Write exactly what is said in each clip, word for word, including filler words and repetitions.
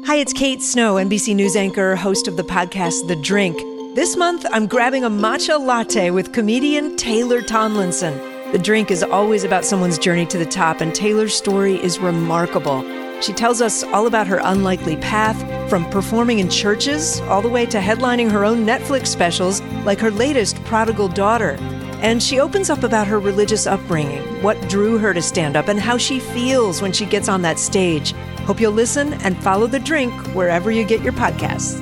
Hi, it's Kate Snow, N B C News anchor, host of the podcast The Drink. This month, I'm grabbing a matcha latte with comedian Taylor Tomlinson. The Drink is always about someone's journey to the top, and Taylor's story is remarkable. She tells us all about her unlikely path, from performing in churches all the way to headlining her own Netflix specials, like her latest, Prodigal Daughter. And she opens up about her religious upbringing, what drew her to stand up, and how she feels when she gets on that stage. Hope you'll listen and follow The Drink wherever you get your podcasts.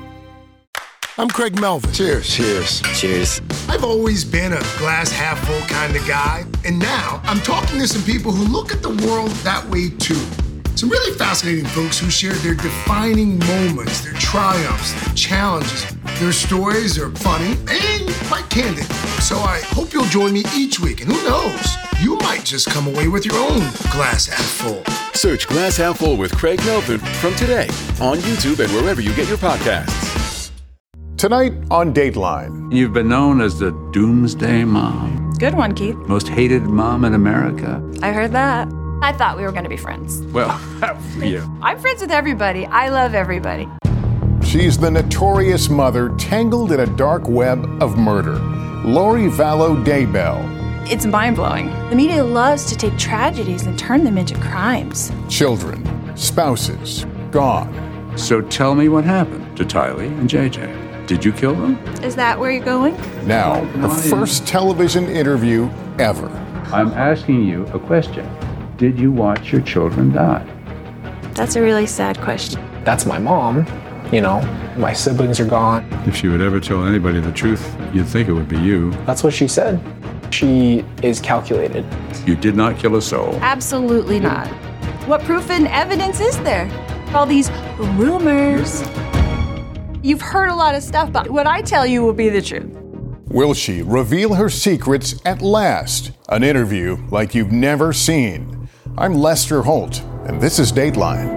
I'm Craig Melvin. Cheers. Cheers. Cheers. I've always been a glass half full kind of guy, and now I'm talking to some people who look at the world that way too. Some really fascinating folks who shared their defining moments, their triumphs, their challenges. Their stories are funny and quite candid. So I hope you'll join me each week, and who knows, you might just come away with your own glass half full. Search Glass Half Full with Craig Melvin from today on YouTube and wherever you get your podcasts. Tonight on Dateline. You've been known as the Doomsday Mom. Good one, Keith. Most hated mom in America. I heard that. I thought we were going to be friends. Well, yeah. I'm friends with everybody. I love everybody. She's the notorious mother tangled in a dark web of murder. Lori Vallow Daybell. It's mind-blowing. The media loves to take tragedies and turn them into crimes. Children, spouses, gone. So tell me what happened to Tylee and J J. Did you kill them? Is that where you're going? Now, her first television interview ever. I'm asking you a question. Did you watch your children die? That's a really sad question. That's my mom. You know, my siblings are gone. If she would ever tell anybody the truth, you'd think it would be you. That's what she said. She is calculated. You did not kill a soul. Absolutely not. What proof and evidence is there? All these rumors. You've heard a lot of stuff, but what I tell you will be the truth. Will she reveal her secrets at last? An interview like you've never seen. I'm Lester Holt, and this is Dateline.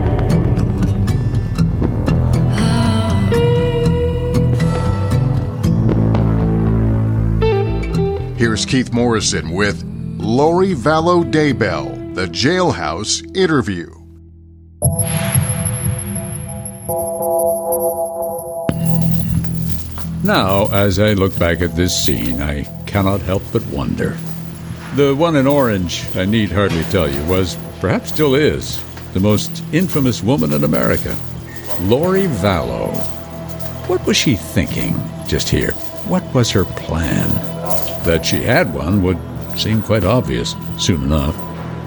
Here's Keith Morrison with Lori Vallow Daybell, the Jailhouse Interview. Now, as I look back at this scene, I cannot help but wonder. The one in orange, I need hardly tell you, was, perhaps still is, the most infamous woman in America, Lori Vallow. What was she thinking just here? What was her plan? That she had one would seem quite obvious soon enough.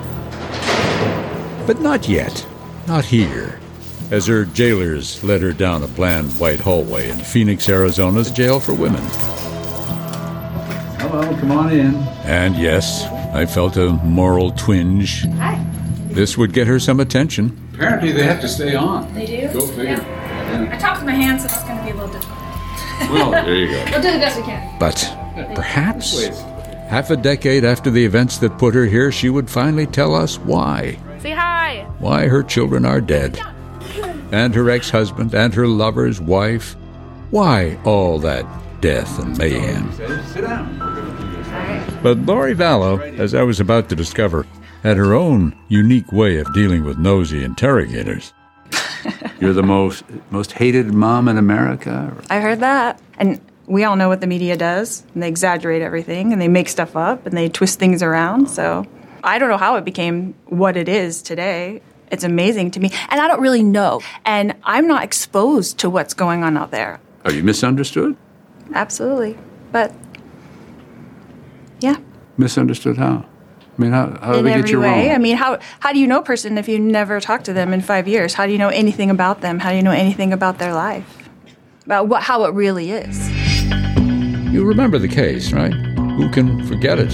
But not yet. Not here. As her jailers led her down a bland white hallway in Phoenix, Arizona's jail for women. Hello, come on in. And yes, I felt a moral twinge. Hi. This would get her some attention. Apparently they have to stay on. They do? Go figure. Yeah. Yeah. I talked to my hands, so that's going to be a little difficult. Well, there you go. We'll do the best we can. But perhaps half a decade after the events that put her here, she would finally tell us why. Say hi. Why her children are dead. And her ex-husband and her lover's wife. Why all that death and mayhem? Sit down. But Lori Vallow, as I was about to discover, had her own unique way of dealing with nosy interrogators. You're the most most hated mom in America? I heard that. And we all know what the media does. And they exaggerate everything, and they make stuff up, and they twist things around. So I don't know how it became what it is today. It's amazing to me. And I don't really know. And I'm not exposed to what's going on out there. Are you misunderstood? Absolutely. But, yeah. Misunderstood how? I mean, how, how do in they get every you way. wrong? I mean, how how do you know a person if you never talk to them in five years? How do you know anything about them? How do you know anything about their life? About what how it really is? You remember the case, right? Who can forget it?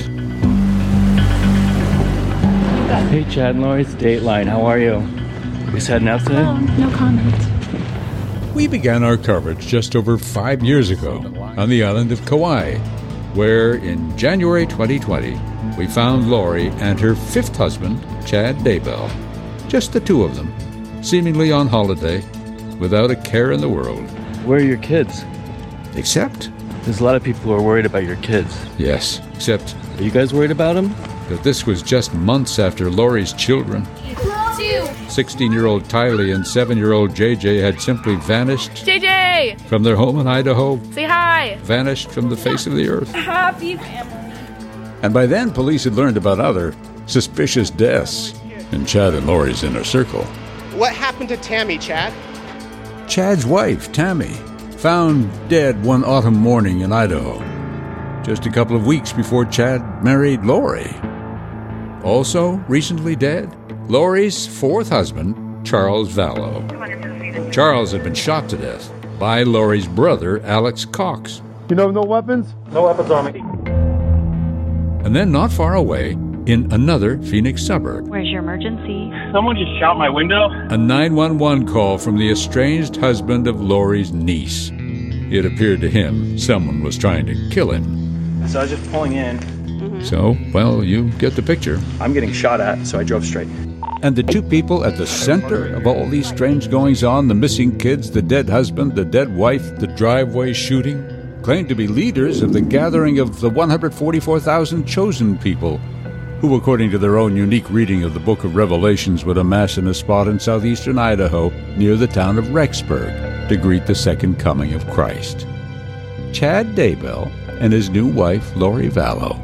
Hey, Chad and Lori, it's Dateline. How are you? You just heading out today? Oh, no comment. We began our coverage just over five years ago on the island of Kauai, where in January twenty twenty, we found Lori and her fifth husband, Chad Daybell, just the two of them, seemingly on holiday, without a care in the world. Where are your kids? Except? There's a lot of people who are worried about your kids. Yes, except... Are you guys worried about them? That this was just months after Lori's children. Two, sixteen-year-old Tylee and seven-year-old J J had simply vanished J J! from their home in Idaho, Say hi! vanished from the face of the earth. Happy family. And by then, police had learned about other suspicious deaths in Chad and Lori's inner circle. What happened to Tammy, Chad? Chad's wife, Tammy, found dead one autumn morning in Idaho, just a couple of weeks before Chad married Lori. Also recently dead, Lori's fourth husband, Charles Vallow. Charles had been shot to death by Lori's brother, Alex Cox. You know, no weapons? No weapons on me. And then not far away, in another Phoenix suburb, Where's your emergency? Someone just shot my window. a nine one one call from the estranged husband of Lori's niece. It appeared to him someone was trying to kill him. So I was just pulling in. So, well, you get the picture. I'm getting shot at, so I drove straight. And the two people at the center of all these strange goings-on, the missing kids, the dead husband, the dead wife, the driveway shooting, claimed to be leaders of the gathering of the one hundred forty-four thousand chosen people, who, according to their own unique reading of the Book of Revelations, would amass in a spot in southeastern Idaho near the town of Rexburg to greet the second coming of Christ. Chad Daybell and his new wife, Lori Vallow.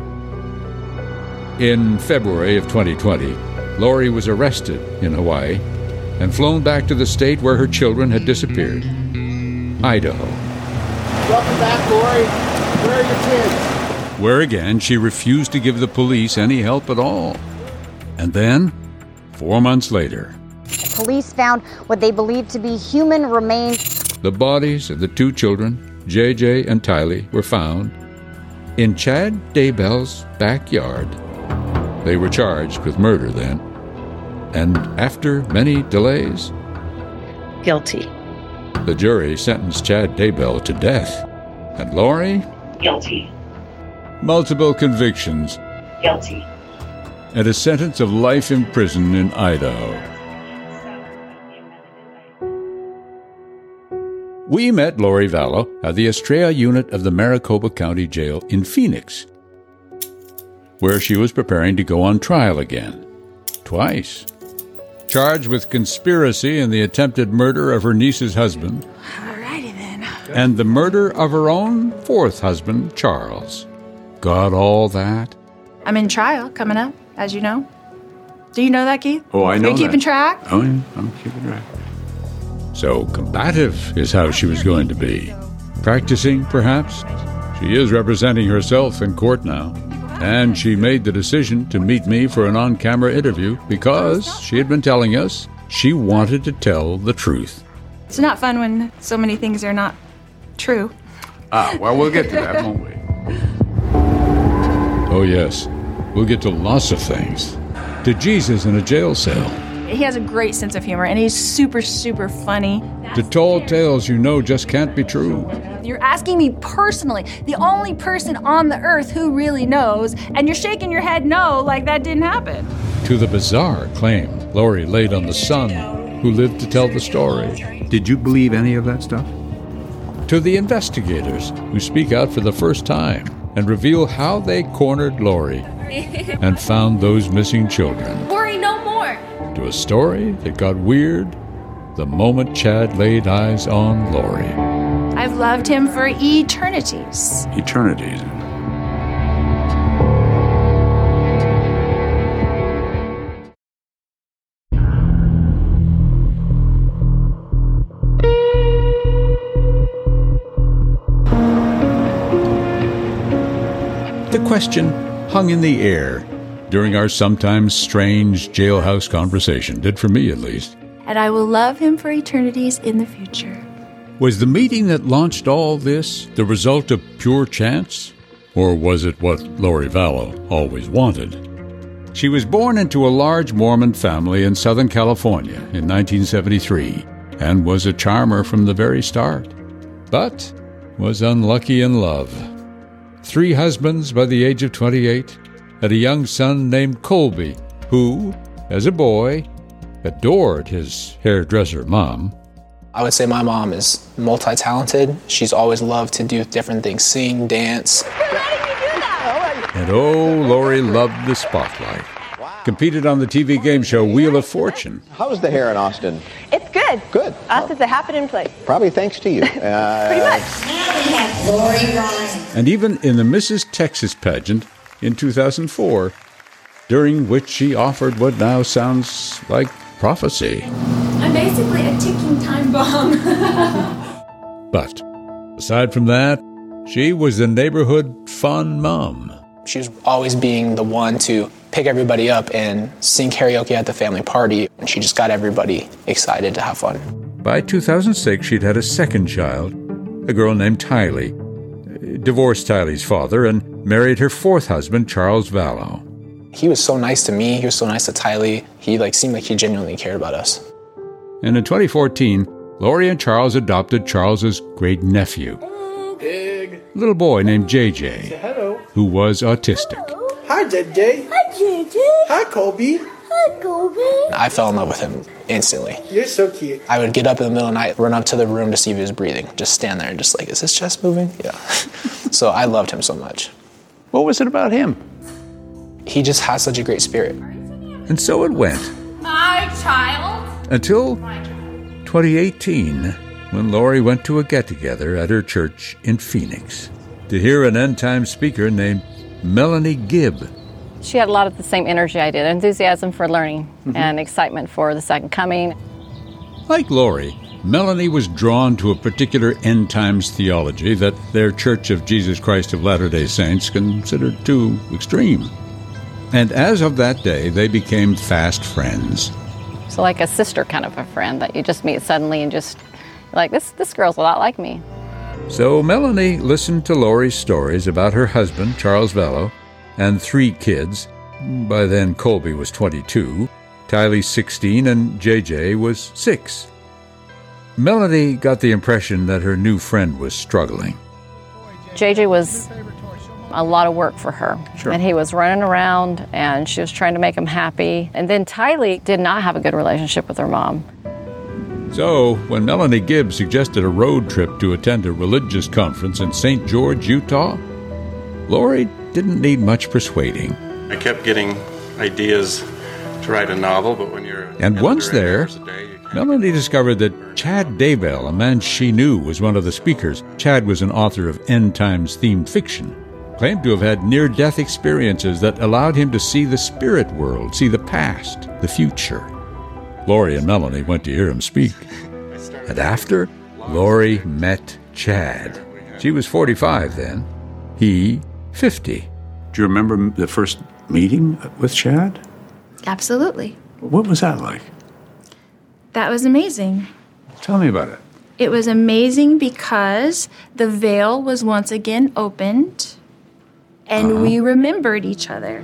In February of twenty twenty, Lori was arrested in Hawaii and flown back to the state where her children had disappeared, Idaho. Welcome back, Lori. Where are your kids? Where again she refused to give the police any help at all. And then, four months later, police found what they believed to be human remains. The bodies of the two children, J J and Tylee, were found in Chad Daybell's backyard. They were charged with murder then, and after many delays, Guilty. the jury sentenced Chad Daybell to death, and Lori, Guilty. multiple convictions, Guilty. and a sentence of life in prison in Idaho. We met Lori Vallow at the Estrella unit of the Maricopa County Jail in Phoenix, where she was preparing to go on trial again, twice, charged with conspiracy in the attempted murder of her niece's husband, Alrighty then. and the murder of her own fourth husband, Charles. Got all that? I'm in trial coming up, as you know. Do you know that, Keith? Oh, I know Are you keeping that. track? Oh, yeah, I'm keeping track. So combative is how she was going to be. Practicing, perhaps? She is representing herself in court now. And she made the decision to meet me for an on-camera interview because she had been telling us she wanted to tell the truth. It's not fun when so many things are not true. Ah, well, we'll get to that, won't we? Oh, yes. We'll get to lots of things. To Jesus in a jail cell. He has a great sense of humor, and he's super, super funny. To tall tales you know just can't be true. You're asking me personally, the only person on the earth who really knows, and you're shaking your head no, like that didn't happen. To the bizarre claim Lori laid on the son who lived to tell the story. Did you believe any of that stuff? To the investigators who speak out for the first time and reveal how they cornered Lori and found those missing children. Worry no more. To a story that got weird the moment Chad laid eyes on Lori. I've loved him for eternities. Eternities. The question hung in the air during our sometimes strange jailhouse conversation, did for me at least. And I will love him for eternities in the future. Was the meeting that launched all this the result of pure chance? Or was it what Lori Vallow always wanted? She was born into a large Mormon family in Southern California in nineteen seventy-three and was a charmer from the very start, but was unlucky in love. Three husbands by the age of twenty-eight, and a young son named Colby, who, as a boy, adored his hairdresser mom. I would say my mom is multi-talented. She's always loved to do different things, sing, dance. And oh, Lori loved the spotlight. competed on the T V game show Wheel of Fortune. How's the hair in Austin? It's good. Good. Us is a happening place. Probably thanks to you. Uh, Pretty much. Now we have Lori Ryan. And even in the Missus Texas pageant in two thousand four, during which she offered what now sounds like prophecy. I'm basically a ticking time bomb. But aside from that, she was the neighborhood fun mom. She was always being the one to pick everybody up and sing karaoke at the family party, and she just got everybody excited to have fun. By two thousand six, she'd had a second child, a girl named Tylee, divorced Tylee's father, and married her fourth husband, Charles Vallow. He was so nice to me. He was so nice to Tylee. He like seemed like he genuinely cared about us. And in twenty fourteen, Lori and Charles adopted Charles's great-nephew, Big. a little boy named J J, Say hello. who was autistic. Hi, J J. Hi, J J. Hi, Colby. Hi, Kobe. I fell in love with him instantly. You're so cute. I would get up in the middle of the night, run up to the room to see if he was breathing, just stand there and just like, is his chest moving? Yeah. So I loved him so much. What was it about him? He just has such a great spirit. And so it went. My child. Until twenty eighteen, when Lori went to a get-together at her church in Phoenix to hear an end-time speaker named Melanie Gibb. She had a lot of the same energy I did, enthusiasm for learning Mhm. and excitement for the second coming. Like Lori, Melanie was drawn to a particular end-times theology that their Church of Jesus Christ of Latter-day Saints considered too extreme. And as of that day, they became fast friends. So like a sister kind of a friend that you just meet suddenly and just like, this, this girl's a lot like me. So Melanie listened to Lori's stories about her husband, Charles Vallow, and three kids. By then, Colby was twenty-two, Tylee sixteen, and J J was six. Melanie got the impression that her new friend was struggling. J J was a lot of work for her. Sure. And he was running around and she was trying to make him happy. And then Tylee did not have a good relationship with her mom. So, when Melanie Gibb suggested a road trip to attend a religious conference in Saint George, Utah, Lori didn't need much persuading. I kept getting ideas to write a novel, but when you're... And once there, Melanie discovered that Chad Daybell, a man she knew was one of the speakers, Chad was an author of end-times-themed fiction, claimed to have had near-death experiences that allowed him to see the spirit world, see the past, the future. Lori and Melanie went to hear him speak. And after, Lori met Chad. She was forty-five then. He, fifty. Do you remember the first meeting with Chad? Absolutely. What was that like? That was amazing. Tell me about it. It was amazing because the veil was once again opened and Uh-huh. we remembered each other.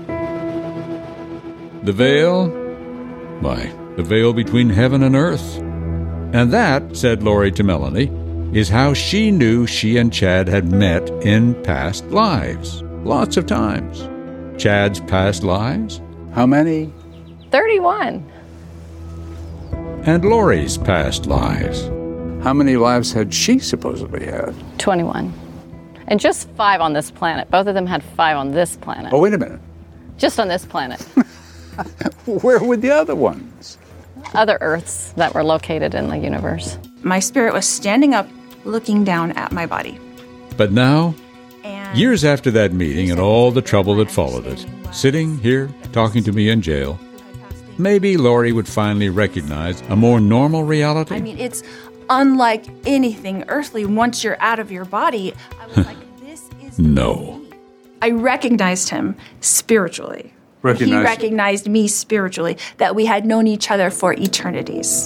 The veil? Why, the veil between heaven and earth. And that, said Lori to Melanie, is how she knew she and Chad had met in past lives. Lots of times. Chad's past lives. How many? thirty-one. And Lori's past lives. How many lives had she supposedly had? twenty-one. And just five on this planet. Both of them had five on this planet. Oh, wait a minute. Just on this planet. Where were the other ones? Other Earths that were located in the universe. My spirit was standing up, looking down at my body. But now, years after that meeting and all the trouble that followed it, sitting here talking to me in jail, maybe Lori would finally recognize a more normal reality. I mean, it's unlike anything earthly once you're out of your body. I was like, this is No. I recognized him spiritually. Recognized- He recognized me spiritually, that we had known each other for eternities.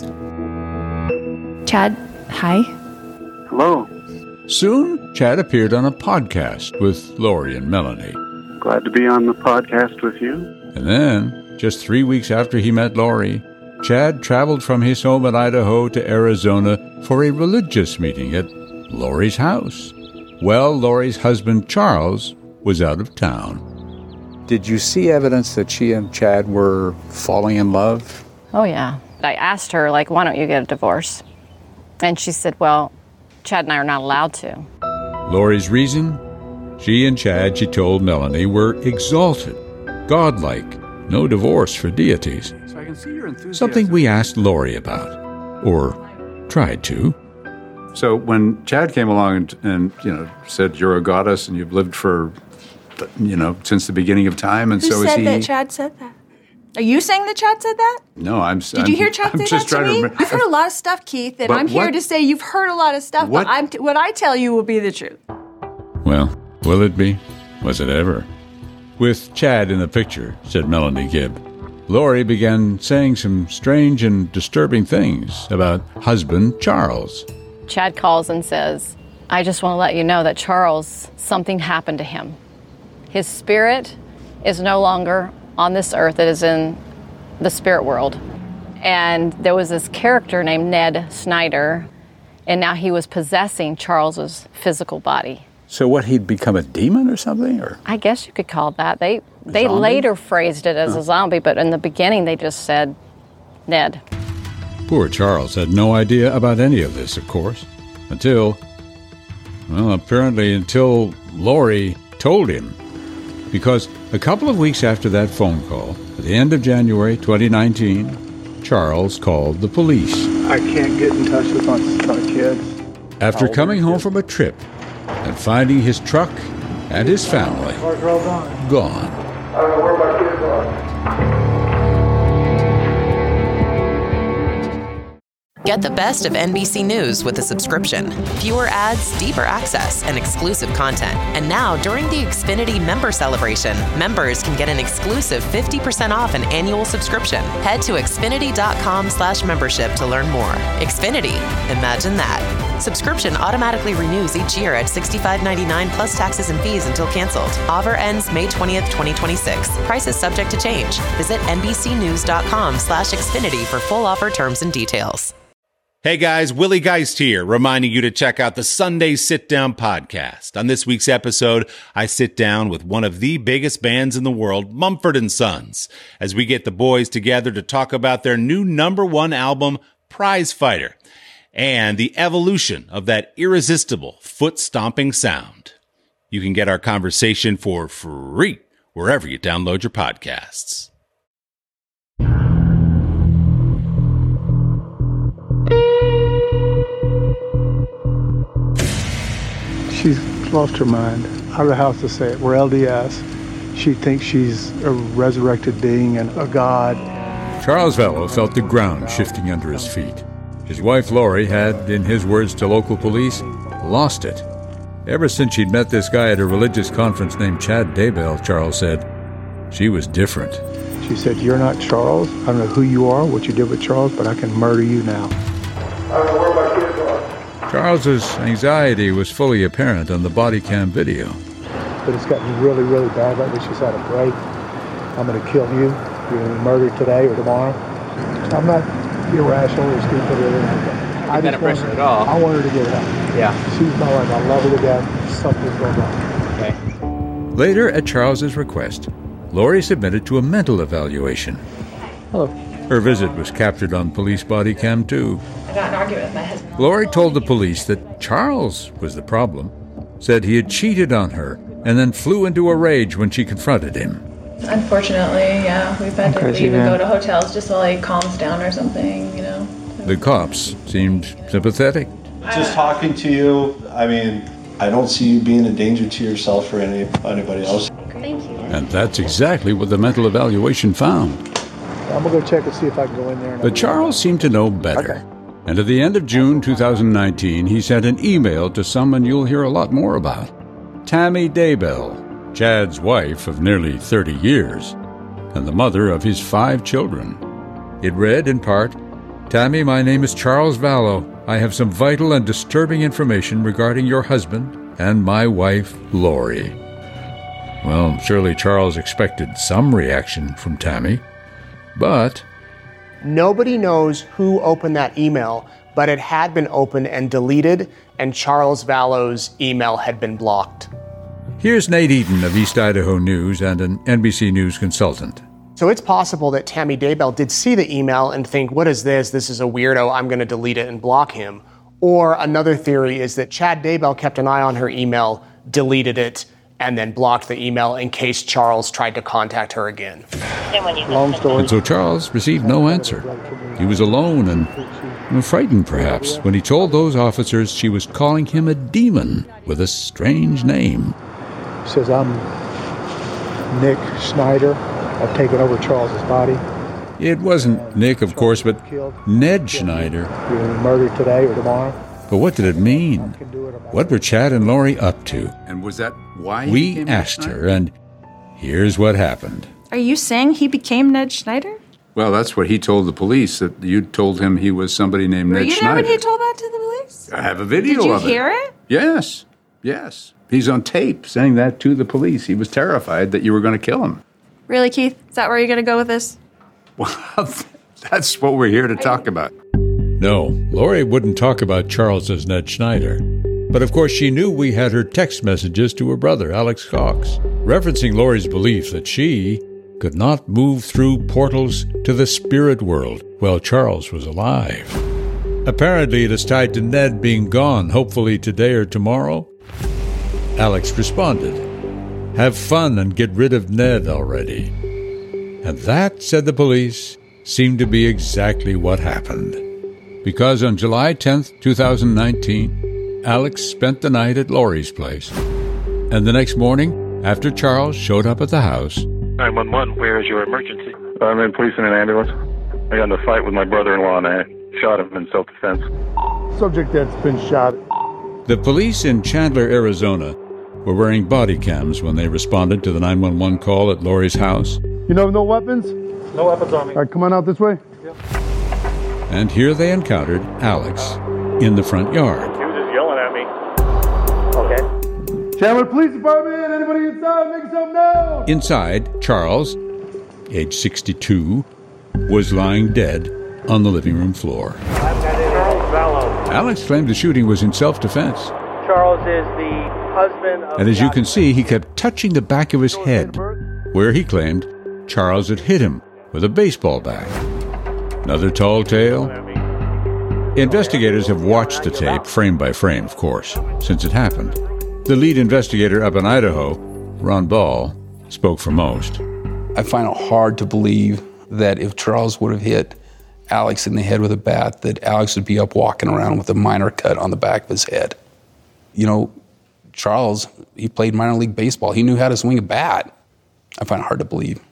Chad, hi. Hello. Soon, Chad appeared on a podcast with Lori and Melanie. Glad to be on the podcast with you. And then, just three weeks after he met Lori, Chad traveled from his home in Idaho to Arizona for a religious meeting at Lori's house. Well, Lori's husband, Charles, was out of town. Did you see evidence that she and Chad were falling in love? Oh, yeah. I asked her, like, why don't you get a divorce? And she said, well, Chad and I are not allowed to. Lori's reason? She and Chad, she told Melanie, were exalted, godlike, no divorce for deities. So I can see your enthusiasm. Something we asked Lori about, or tried to. So when Chad came along and, and you know said you're a goddess and you've lived for, you know, since the beginning of time, and Who so said is he. that Chad said that? Are you saying that Chad said that? No, I'm. Did I'm, you hear Chad I'm say just that to trying me? to remember. I've heard a lot of stuff, Keith, and But I'm here what- to say you've heard a lot of stuff, What- but I'm t- what I tell you will be the truth. Well, will it be? Was it ever? With Chad in the picture, said Melanie Gibb, Lori began saying some strange and disturbing things about husband Charles. Chad calls and says, I just want to let you know that Charles, something happened to him. His spirit is no longer on this earth. It is in the spirit world. And there was this character named Ned Snyder, and now he was possessing Charles's physical body. So what, he'd become a demon or something? Or I guess you could call it that. They they Zombie? later phrased it as Huh. a zombie, but in the beginning they just said Ned. Poor Charles had no idea about any of this, of course, until, well, apparently until Lori told him. Because a couple of weeks after that phone call, at the end of January twenty nineteen, Charles called the police. I can't get in touch with my, my kids. After coming home from a trip and finding his truck and his family Cars are all gone. gone. I don't know where my kids are. Get the best of N B C News with a subscription. Fewer ads, deeper access, and exclusive content. And now, during the Xfinity Member Celebration, members can get an exclusive fifty percent off an annual subscription. Head to Xfinity.com slash membership to learn more. Xfinity. Imagine that. Subscription automatically renews each year at sixty-five ninety-nine plus taxes and fees until canceled. Offer ends May twentieth, twenty twenty-six. Prices subject to change. Visit NBCnews.com slash Xfinity for full offer terms and details. Hey guys, Willie Geist here, reminding you to check out the Sunday Sit Down podcast. On this week's episode, I sit down with one of the biggest bands in the world, Mumford and Sons, as we get the boys together to talk about their new number one album, Prize Fighter, and the evolution of that irresistible foot-stomping sound. You can get our conversation for free wherever you download your podcasts. She's lost her mind. I don't know how else to say it. We're L D S. She thinks she's a resurrected being and a god. Charles Vallow felt the ground shifting under his feet. His wife Lori had, in his words to local police, lost it. Ever since she'd met this guy at a religious conference named Chad Daybell, Charles said, she was different. She said, you're not Charles. I don't know who you are, what you did with Charles, but I can murder you now. I don't know where my kids are. Charles's anxiety was fully apparent on the body cam video. But it's gotten really, really bad lately. She's had a break. I'm going to kill you. You're going to be murdered today or tomorrow. I'm not irrational or stupid or anything. I just want, at all. I want her to get it out. Yeah. She's my life. I love her to death. Something's going on. Okay. Later, at Charles's request, Lori submitted to a mental evaluation. Hello. Her visit was captured on police body cam too. I got in an argument with my husband. Lori told the police that Charles was the problem, said he had cheated on her, and then flew into a rage when she confronted him. Unfortunately, yeah, we've had to Crazy, leave and man. go to hotels just while he calms down or something, you know. The cops seemed sympathetic. Just talking to you, I mean, I don't see you being a danger to yourself or any anybody else. Thank you. And that's exactly what the mental evaluation found. I'm going to go check and see if I can go in there. And But Charles seemed to know better. Okay. And at the end of June two thousand nineteen, he sent an email to someone you'll hear a lot more about. Tammy Daybell, Chad's wife of nearly thirty years, and the mother of his five children. It read in part, Tammy, my name is Charles Vallow. I have some vital and disturbing information regarding your husband and my wife, Lori. Well, surely Charles expected some reaction from Tammy, but... Nobody knows who opened that email, but it had been opened and deleted, and Charles Vallow's email had been blocked. Here's Nate Eaton of East Idaho News and an N B C News consultant. So it's possible that Tammy Daybell did see the email and think, what is this? This is a weirdo. I'm going to delete it and block him. Or another theory is that Chad Daybell kept an eye on her email, deleted it, and then blocked the email in case Charles tried to contact her again. Long story. And so Charles received no answer. He was alone and, and frightened, perhaps, when he told those officers she was calling him a demon with a strange name. He says, I'm Nick Schneider. I've taken over Charles's body. It wasn't Nick, of course, but Ned Schneider. You're going to be murdered today or tomorrow. But what did it mean? What were Chad and Lori up to? And was that why he We became asked Ned her, and here's what happened. Are you saying he became Ned Schneider? Well, that's what he told the police, that you told him he was somebody named Were Ned you Schneider. there when he told that to the police? I have a video Did you of it. hear it? Yes, yes. He's on tape saying that to the police. He was terrified that you were going to kill him. Really, Keith? Is that where you're going to go with this? Well, that's what we're here to talk about. No, Lori wouldn't talk about Charles as Ned Schneider. But of course, she knew we had her text messages to her brother, Alex Cox, referencing Lori's belief that she could not move through portals to the spirit world while Charles was alive. Apparently, it is tied to Ned being gone, hopefully today or tomorrow. Alex responded, "Have fun and get rid of Ned already." And that, said the police, seemed to be exactly what happened. Because on July tenth, twenty nineteen, Alex spent the night at Lori's place. And the next morning, after Charles showed up at the house, nine one one, where is your emergency? I'm in police in an ambulance. I got in a fight with my brother-in-law and I shot him in self-defense. Subject that's been shot. the police in Chandler, Arizona, were wearing body cams when they responded to the nine one one call at Lori's house. You know, no weapons? No weapons on me. All right, come on out this way. Yep. And here they encountered Alex in the front yard. He was just yelling at me. Okay. Chandler Police Department, anybody inside, make yourself known. Inside, Charles, age sixty-two, was lying dead on the living room floor. Charles Vallow. Alex claimed the shooting was in self-defense. Charles is the husband of... And as you can see, he kept touching the back of his head, where he claimed Charles had hit him with a baseball bat. Another tall tale? Investigators have watched the tape, frame by frame, of course, since it happened. The lead investigator up in Idaho, Ron Ball, spoke for most. I find it hard to believe that if Charles would have hit Alex in the head with a bat, that Alex would be up walking around with a minor cut on the back of his head. You know, Charles, he played minor league baseball. He knew how to swing a bat. I find it hard to believe.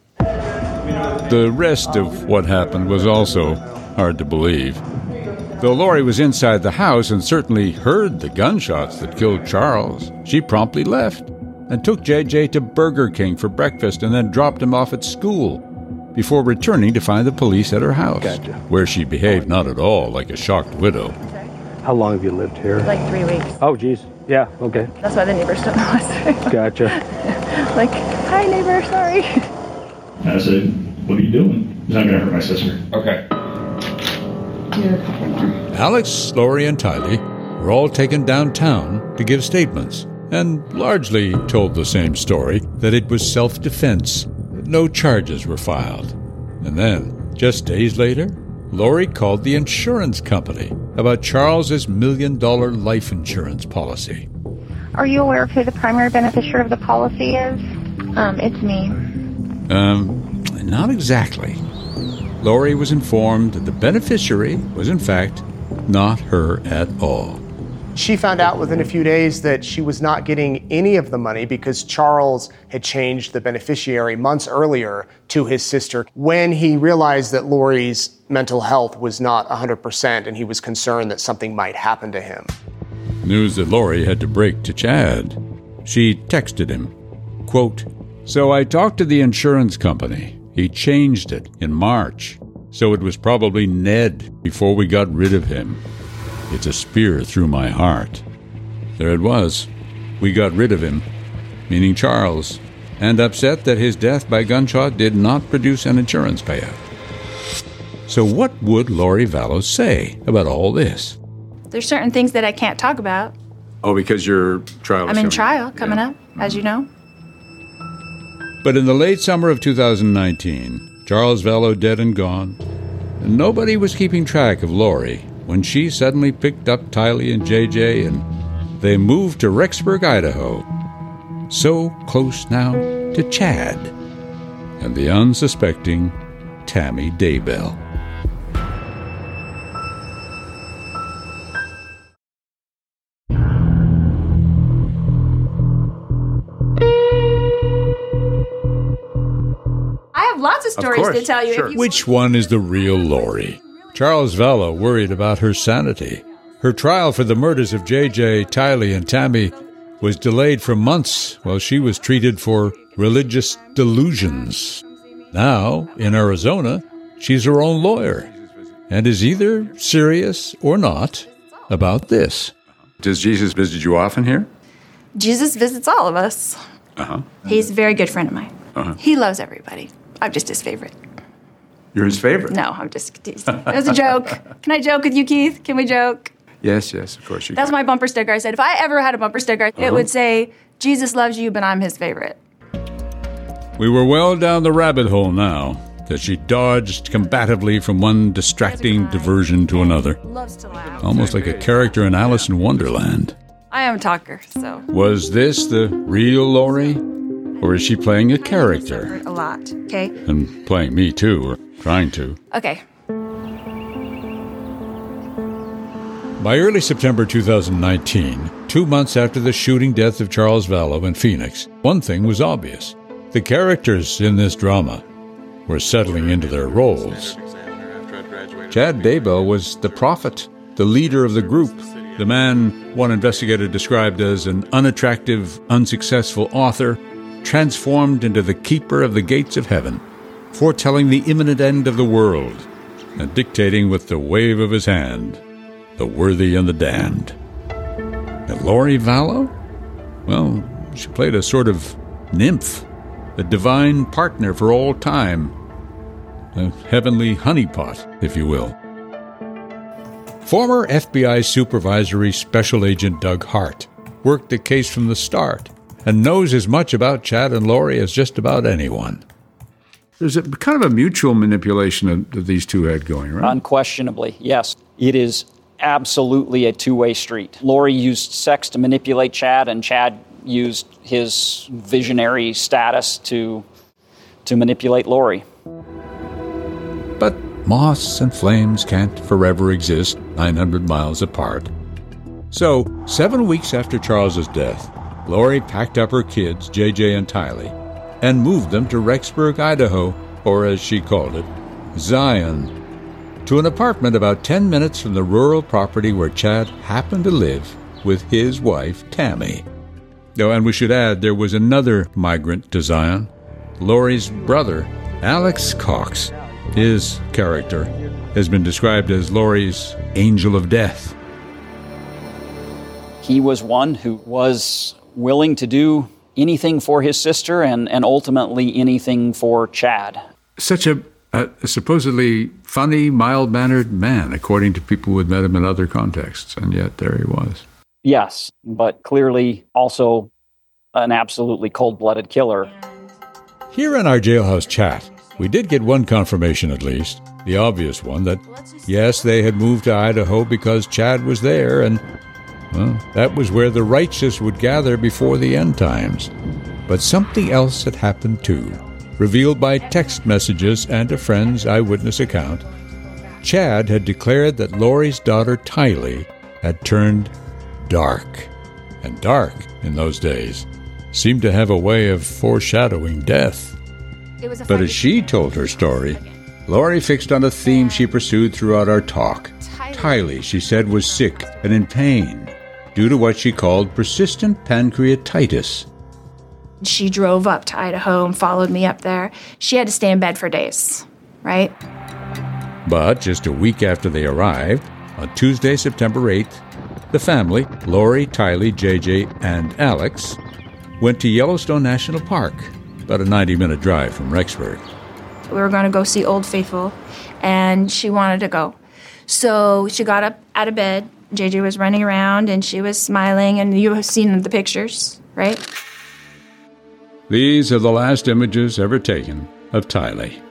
The rest of what happened was also hard to believe. Though Lori was inside the house and certainly heard the gunshots that killed Charles, she promptly left and took J J to Burger King for breakfast and then dropped him off at school before returning to find the police at her house, gotcha. Where she behaved not at all like a shocked widow. How long have you lived here? Like three weeks. Oh, geez. Yeah, okay. That's why the neighbors don't know us. Gotcha. Like, hi, neighbor, sorry. I said, what are you doing? He's not going to hurt my sister. Okay. Do a couple more. Alex, Lori, and Tylee were all taken downtown to give statements and largely told the same story, that it was self-defense. No charges were filed. And then, just days later, Lori called the insurance company about Charles's million-dollar life insurance policy. Are you aware of who the primary beneficiary of the policy is? Um, it's me. Um, not exactly. Lori was informed that the beneficiary was, in fact, not her at all. She found out within a few days that she was not getting any of the money because Charles had changed the beneficiary months earlier to his sister when he realized that Lori's mental health was not one hundred percent and he was concerned that something might happen to him. News that Lori had to break to Chad. She texted him, quote, "So I talked to the insurance company. He changed it in March. So it was probably Ned before we got rid of him. It's a spear through my heart." There it was. We got rid of him, meaning Charles, and upset that his death by gunshot did not produce an insurance payout. So what would Lori Vallow say about all this? There's certain things that I can't talk about. Oh, because your trial is I'm in coming. trial coming Yeah. up, as you know. But in the late summer of two thousand nineteen, Charles Vallow dead and gone, and nobody was keeping track of Lori when she suddenly picked up Tylee and J J and they moved to Rexburg, Idaho. so close now to Chad and the unsuspecting Tammy Daybell. I have lots of stories course, to tell you. sure. If you Which one is the real Lori? Charles Vallow worried about her sanity. Her trial for the murders of J J, Tylee, and Tammy was delayed for months while she was treated for religious delusions. Now, in Arizona, she's her own lawyer and is either serious or not about this. Does Jesus visit you often here? Jesus visits all of us. Uh-huh. He's a very good friend of mine. Uh-huh. He loves everybody. I'm just his favorite. You're his favorite? No, I'm just teasing. It was a joke. Can I joke with you, Keith? Can we joke? Yes, yes, of course you That's can. my bumper sticker. I said, if I ever had a bumper sticker, Uh-huh. it would say, Jesus loves you, but I'm his favorite. We were well down the rabbit hole now, as she dodged combatively from one distracting diversion to another. Loves to laugh. Almost like a character in Alice in Wonderland. I am a talker, so. Was this the real Lori? Or is she playing a character? A lot, okay? And playing me too, or trying to. Okay. By early September two thousand nineteen, two months after the shooting death of Charles Vallow in Phoenix, one thing was obvious. The characters in this drama were settling into their roles. Chad Daybell was the prophet, the leader of the group, the man one investigator described as an unattractive, unsuccessful author, transformed into the keeper of the gates of heaven, foretelling the imminent end of the world, and dictating with the wave of his hand the worthy and the damned. And Lori Vallow? Well, she played a sort of nymph, a divine partner for all time, a heavenly honeypot, if you will. Former F B I Supervisory Special Agent Doug Hart worked the case from the start and knows as much about Chad and Lori as just about anyone. There's a kind of a mutual manipulation that these two had going, right? Unquestionably, yes. It is absolutely a two-way street. Lori used sex to manipulate Chad, and Chad used his visionary status to to manipulate Lori. But moths and flames can't forever exist nine hundred miles apart. So, seven weeks after Charles's death, Lori packed up her kids, J J and Tylee, and moved them to Rexburg, Idaho, or as she called it, Zion, to an apartment about ten minutes from the rural property where Chad happened to live with his wife, Tammy. Oh, and we should add there was another migrant to Zion, Lori's brother, Alex Cox. His character has been described as Lori's angel of death. He was one who was willing to do anything for his sister and, and ultimately anything for Chad. Such a, a supposedly funny, mild-mannered man, according to people who had met him in other contexts, and yet there he was. Yes, but clearly also an absolutely cold-blooded killer. Here in our jailhouse chat, we did get one confirmation at least, the obvious one, that yes, they had moved to Idaho because Chad was there, and well, that was where the righteous would gather before the end times. But something else had happened too, revealed by text messages and a friend's eyewitness account. Chad had declared that Lori's daughter Tylee had turned dark. And dark, in those days, seemed to have a way of foreshadowing death. But as she told her story, Lori fixed on a theme she pursued throughout our talk. Tylee, she said, was sick and in pain due to what she called persistent pancreatitis. She drove up to Idaho and followed me up there. She had to stay in bed for days, right? But just a week after they arrived, on Tuesday, September eighth, the family, Lori, Tylee, J J, and Alex, went to Yellowstone National Park, about a ninety-minute drive from Rexburg. We were going to go see Old Faithful, and she wanted to go. So she got up out of bed. J J was running around, and she was smiling, and you have seen the pictures, right? These are the last images ever taken of Tylee.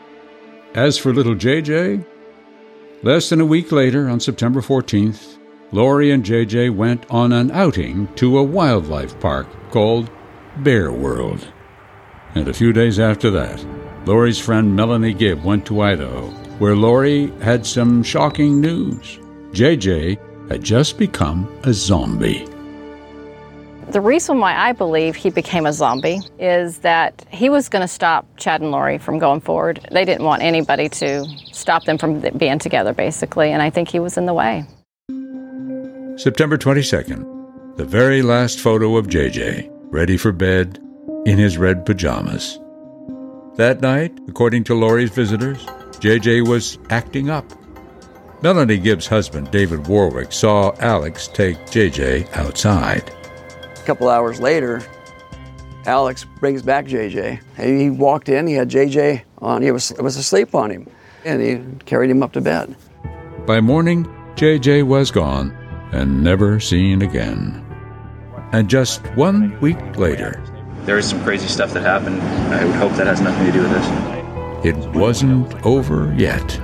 As for little J J, less than a week later, on September fourteenth, Lori and J J went on an outing to a wildlife park called Bear World. And a few days after that, Lori's friend Melanie Gibb went to Idaho, where Lori had some shocking news. J J had just become a zombie. The reason why I believe he became a zombie is that he was going to stop Chad and Lori from going forward. They didn't want anybody to stop them from being together, basically, and I think he was in the way. September twenty-second, the very last photo of J J, ready for bed in his red pajamas. That night, according to Lori's visitors, J J was acting up. Melanie Gibbs' husband, David Warwick, saw Alex take J J outside. A couple hours later, Alex brings back J J. He walked in, he had J J on, he was, was asleep on him, and he carried him up to bed. By morning, J J was gone and never seen again. And just one week later, there is some crazy stuff that happened. I would hope that has nothing to do with this. It wasn't over yet.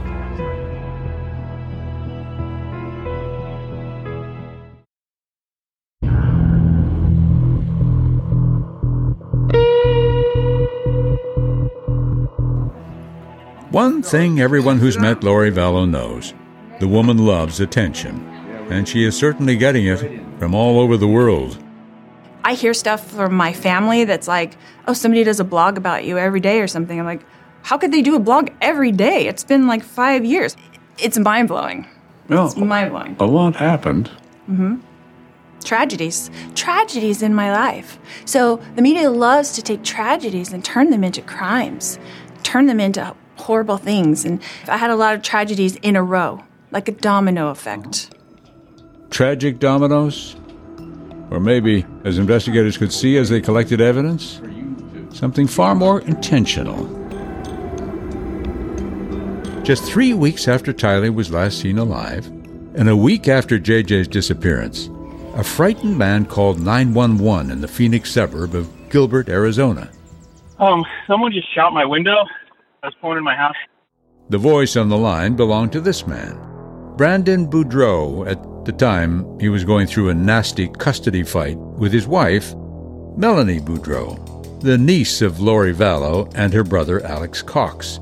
One thing everyone who's met Lori Vallow knows: the woman loves attention, and she is certainly getting it from all over the world. I hear stuff from my family that's like, oh, somebody does a blog about you every day or something. I'm like, how could they do a blog every day? It's been like five years. It's mind-blowing. Well, it's mind-blowing. A lot happened. Mm-hmm. Tragedies. Tragedies in my life. So the media loves to take tragedies and turn them into crimes, turn them into horrible things. And I had a lot of tragedies in a row, like a domino effect. Tragic dominoes? Or maybe, as investigators could see as they collected evidence, something far more intentional. Just three weeks after Tylee was last seen alive, and a week after J J's disappearance, a frightened man called nine one one in the Phoenix suburb of Gilbert, Arizona. Um, someone just shot my window. I was pulling in my house. The voice on the line belonged to this man, Brandon Boudreau. At the time, he was going through a nasty custody fight with his wife, Melanie Boudreau, the niece of Lori Vallow and her brother Alex Cox.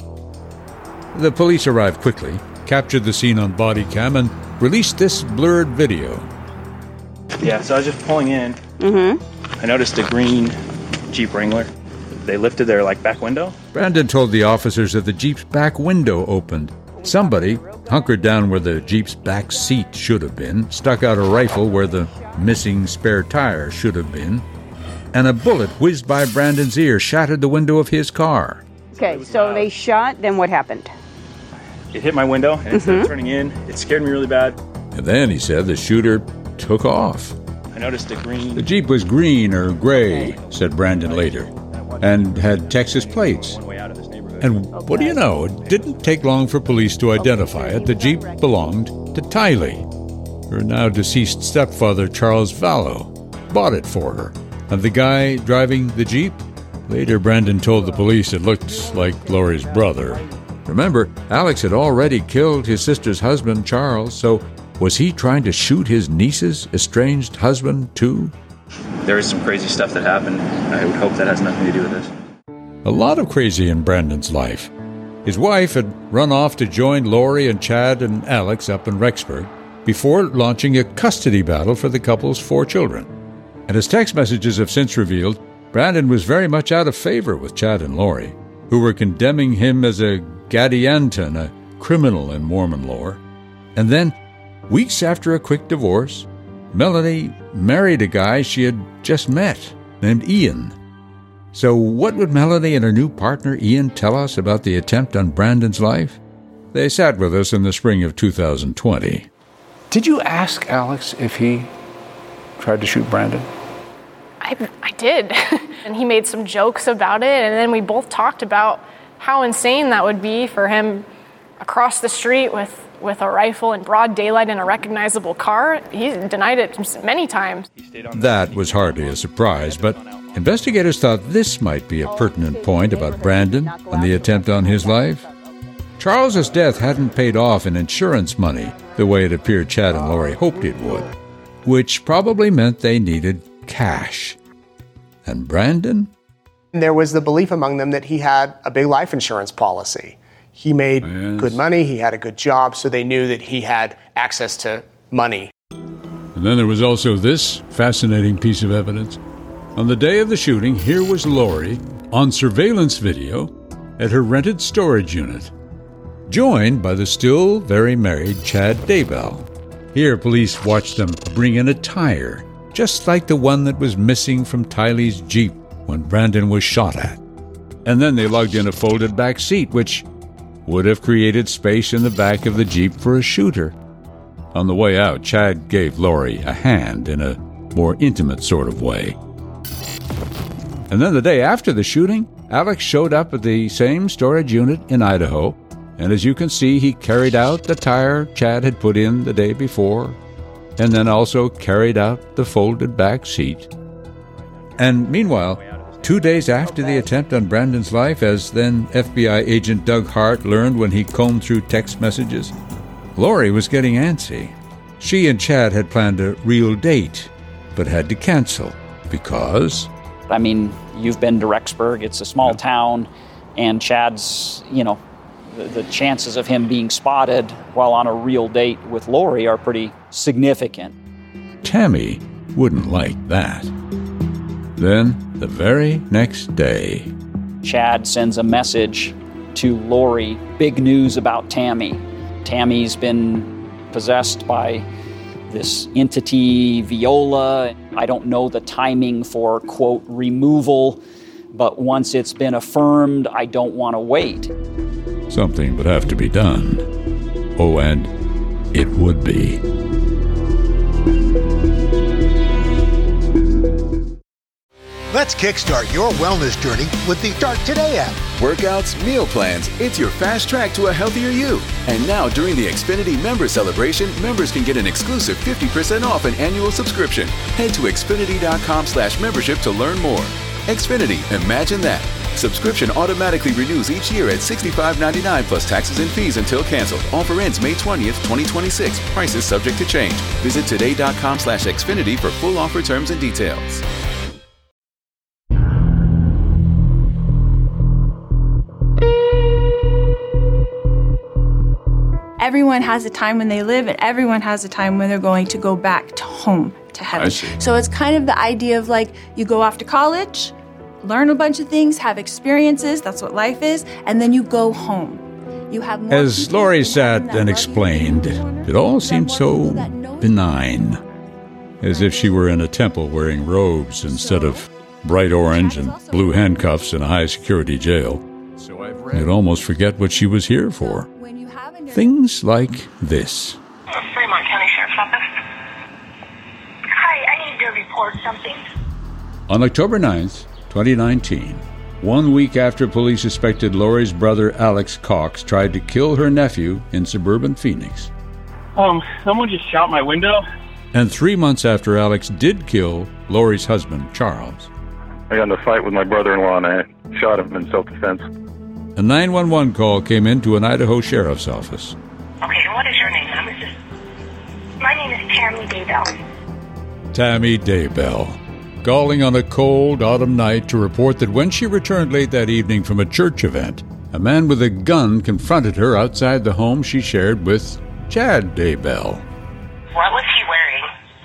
The police arrived quickly, captured the scene on body cam, and released this blurred video. Yeah, so I was just pulling in. Mm-hmm. I noticed a green Jeep Wrangler. They lifted their like back window. Brandon told the officers that the Jeep's back window opened. Somebody, hunkered down where the Jeep's back seat should have been, stuck out a rifle where the missing spare tire should have been, and a bullet whizzed by Brandon's ear, shattered the window of his car. Okay, so they shot, then what happened? It hit my window, and instead mm-hmm. of turning in, it scared me really bad. And then, he said, the shooter took off. I noticed a green... The Jeep was green or gray, said Brandon later, and had Texas plates. And what do you know, it didn't take long for police to identify it. The Jeep belonged to Tylee. Her now deceased stepfather, Charles Vallow, bought it for her. And the guy driving the Jeep? Later, Brandon told the police it looked like Lori's brother. Remember, Alex had already killed his sister's husband, Charles, so was he trying to shoot his niece's estranged husband, too? There is some crazy stuff that happened. I would hope that has nothing to do with this. A lot of crazy in Brandon's life. His wife had run off to join Lori and Chad and Alex up in Rexburg before launching a custody battle for the couple's four children. And as text messages have since revealed, Brandon was very much out of favor with Chad and Lori, who were condemning him as a Gadianton, a criminal in Mormon lore. And then, weeks after a quick divorce, Melanie married a guy she had just met, named Ian. So what would Melanie and her new partner Ian tell us about the attempt on Brandon's life? They sat with us in the spring of two thousand twenty. Did you ask Alex if he tried to shoot Brandon? I, I did. And he made some jokes about it, and then we both talked about how insane that would be for him across the street with, with a rifle in broad daylight in a recognizable car. He denied it many times. That was hardly a surprise, but investigators thought this might be a pertinent point about Brandon and the attempt on his life. Charles's death hadn't paid off in insurance money the way it appeared Chad and Lori hoped it would, which probably meant they needed cash. And Brandon? There was the belief among them that he had a big life insurance policy. He made yes. good money, he had a good job, so they knew that he had access to money. And then there was also this fascinating piece of evidence. On the day of the shooting, here was Lori on surveillance video at her rented storage unit, joined by the still very married Chad Daybell. Here, police watched them bring in a tire, just like the one that was missing from Tylee's Jeep when Brandon was shot at. And then they lugged in a folded back seat, which would have created space in the back of the Jeep for a shooter. On the way out, Chad gave Lori a hand in a more intimate sort of way. And then the day after the shooting, Alex showed up at the same storage unit in Idaho, and as you can see, he carried out the tire Chad had put in the day before, and then also carried out the folded back seat. And meanwhile, two days after the attempt on Brandon's life, as then F B I agent Doug Hart learned when he combed through text messages, Lori was getting antsy. She and Chad had planned a real date, but had to cancel because... I mean, you've been to Rexburg, it's a small town, and Chad's, you know, the, the chances of him being spotted while on a real date with Lori are pretty significant. Tammy wouldn't like that. Then, the very next day... Chad sends a message to Lori, big news about Tammy. Tammy's been possessed by this entity, Viola. I don't know the timing for, quote, removal, but once it's been affirmed, I don't want to wait. Something would have to be done. Oh, and it would be. Let's kickstart your wellness journey with the Start Today app. Workouts, meal plans, it's your fast track to a healthier you. And now during the Xfinity Member Celebration, members can get an exclusive fifty percent off an annual subscription. Head to Xfinity.com slash membership to learn more. Xfinity, imagine that. Subscription automatically renews each year at sixty-five ninety-nine plus taxes and fees until canceled. Offer ends May twentieth, twenty twenty-six. Prices subject to change. Visit today.com slash Xfinity for full offer terms and details. Everyone has a time when they live, and everyone has a time when they're going to go back to home, to heaven. So it's kind of the idea of like, you go off to college, learn a bunch of things, have experiences, that's what life is, and then you go home. You have more As Lori sat and explained, it all seemed so benign, as if she were in a temple wearing robes instead of bright orange and blue handcuffs in a high-security jail. You'd almost forget what she was here for. Things like this. Fremont County Sheriff's Office. Hi, I need to report something. On October ninth, twenty nineteen, one week after police suspected Lori's brother Alex Cox tried to kill her nephew in suburban Phoenix. Um, someone just shot my window. And three months after Alex did kill Lori's husband, Charles. I got in a fight with my brother-in-law and I shot him in self-defense. A nine one one call came into an Idaho sheriff's office. Okay, and what is your name? I'm just... My name is Tammy Daybell. Tammy Daybell, calling on a cold autumn night to report that when she returned late that evening from a church event, a man with a gun confronted her outside the home she shared with Chad Daybell. What was he wearing?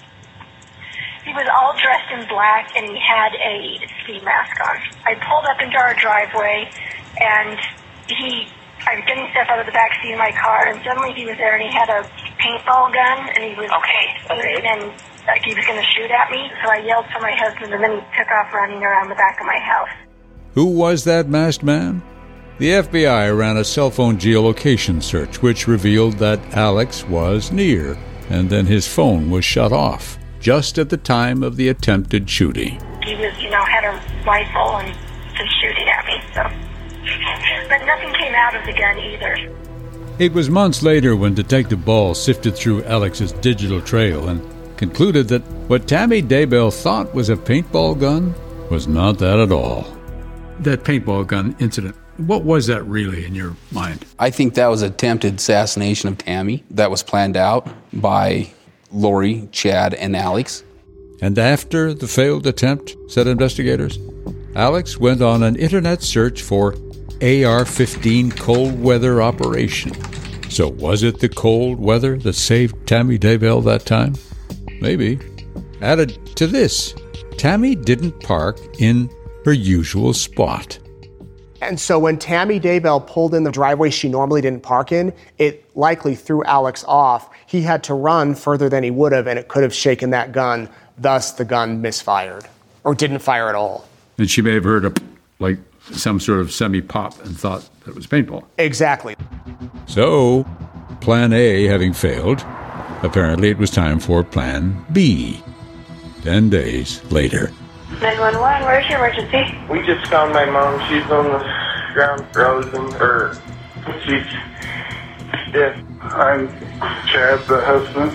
He was all dressed in black and he had a ski mask on. I pulled up into our driveway and he, I was getting stuff out of the back seat of my car, and suddenly he was there, and he had a paintball gun, and he was okay, okay. and like he was going to shoot at me. So I yelled for my husband, and then he took off running around the back of my house. Who was that masked man? The F B I ran a cell phone geolocation search, which revealed that Alex was near, and then his phone was shut off just at the time of the attempted shooting. He was, you know, had a rifle and was shooting at me, so. But nothing came out of the gun either. It was months later when Detective Ball sifted through Alex's digital trail and concluded that what Tammy Daybell thought was a paintball gun was not that at all. That paintball gun incident, What was that really in your mind? I think that was attempted assassination of Tammy that was planned out by Lori, Chad, and Alex. And after the failed attempt, said investigators, Alex went on an internet search for A R fifteen cold weather operation. So was it the cold weather that saved Tammy Daybell that time? Maybe. Added to this, Tammy didn't park in her usual spot. And so when Tammy Daybell pulled in the driveway she normally didn't park in, it likely threw Alex off. He had to run further than he would have, and it could have shaken that gun. Thus, the gun misfired, or didn't fire at all. And she may have heard a, like some sort of semi-pop and thought that it was paintball. Exactly. So, Plan A having failed, apparently it was time for Plan B. Ten days later. nine one one, where's your emergency? We just found my mom. She's on the ground frozen, or she's dead. I'm Chad, the husband.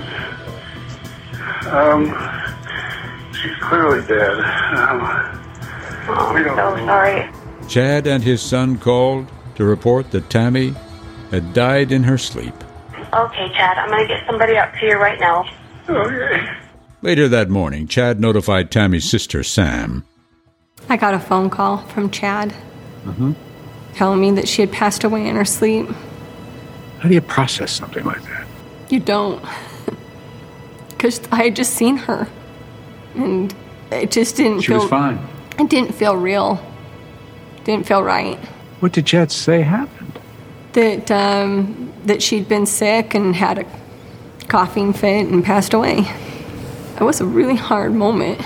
Um, she's clearly dead. Um, oh, we don't so know. sorry. Chad and his son called to report that Tammy had died in her sleep. Okay, Chad, I'm going to get somebody out to you right now. Okay. Later that morning, Chad notified Tammy's sister, Sam. I got a phone call from Chad Mm-hmm. telling me that she had passed away in her sleep. How do you process something like that? You don't. Because I had just seen her. And it just didn't She feel... was fine. It didn't feel real. Didn't feel right. What did Chad say happened? That, um, that she'd been sick and had a coughing fit and passed away. It was a really hard moment.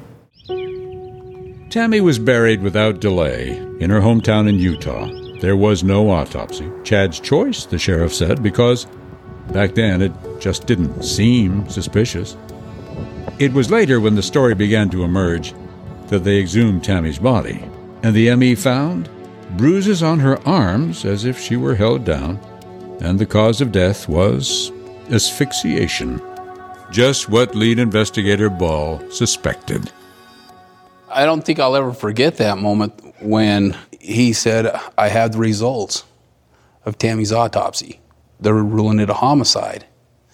Tammy was buried without delay in her hometown in Utah. There was no autopsy. Chad's choice, the sheriff said, because back then it just didn't seem suspicious. It was later, when the story began to emerge, that they exhumed Tammy's body, and the M E found bruises on her arms as if she were held down, and the cause of death was asphyxiation. Just what lead investigator Ball suspected. I don't think I'll ever forget that moment when he said, I have the results of Tammy's autopsy. They're ruling it a homicide.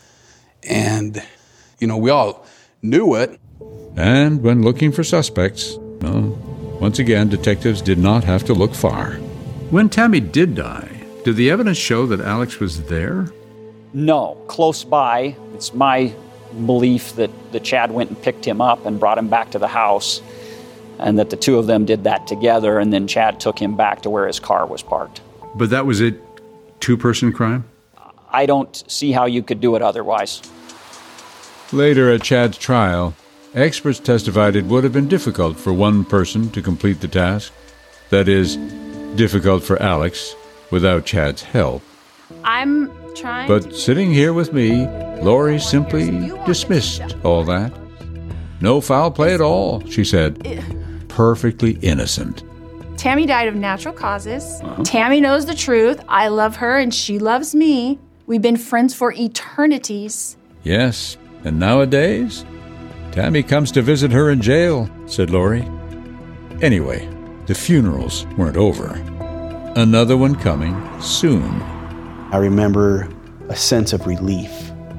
And, you know, we all knew it. And when looking for suspects, well, once again, detectives did not have to look far. When Tammy did die, did the evidence show that Alex was there? No, close by. It's my belief that, that Chad went and picked him up and brought him back to the house, and that the two of them did that together, and then Chad took him back to where his car was parked. But that was a two-person crime? I don't see how you could do it otherwise. Later at Chad's trial, experts testified it would have been difficult for one person to complete the task. That is, difficult for Alex without Chad's help. I'm trying But sitting here with me, Lori simply dismissed all that. No foul play at all, she said. Perfectly innocent. Tammy died of natural causes. Uh-huh. Tammy knows the truth. I love her and she loves me. We've been friends for eternities. Yes, and nowadays, Tammy comes to visit her in jail, said Lori. Anyway, the funerals weren't over. Another one coming soon. I remember a sense of relief.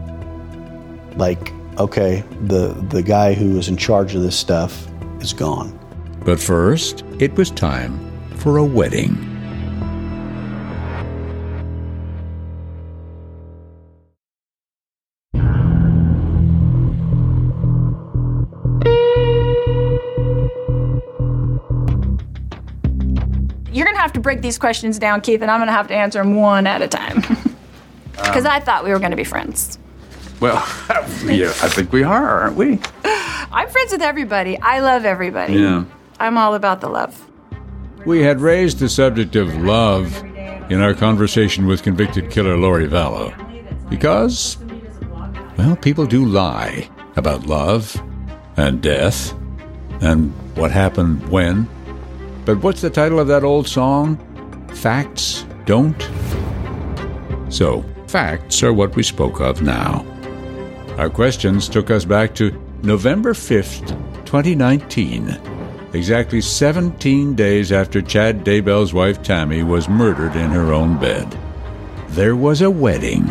Like, okay, the, the guy who was in charge of this stuff is gone. But first, it was time for a wedding. You're going to have to break these questions down, Keith, and I'm going to have to answer them one at a time. Because um, I thought we were going to be friends. Well, yeah, I think we are, aren't we? I'm friends with everybody. I love everybody. Yeah. I'm all about the love. We had raised the subject of love in our conversation with convicted killer Lori Vallow. Because, well, people do lie about love and death and what happened when. But what's the title of that old song? Facts don't. So, facts are what we spoke of now. Our questions took us back to November fifth, twenty nineteen. exactly seventeen days after Chad Daybell's wife Tammy was murdered in her own bed. There was a wedding.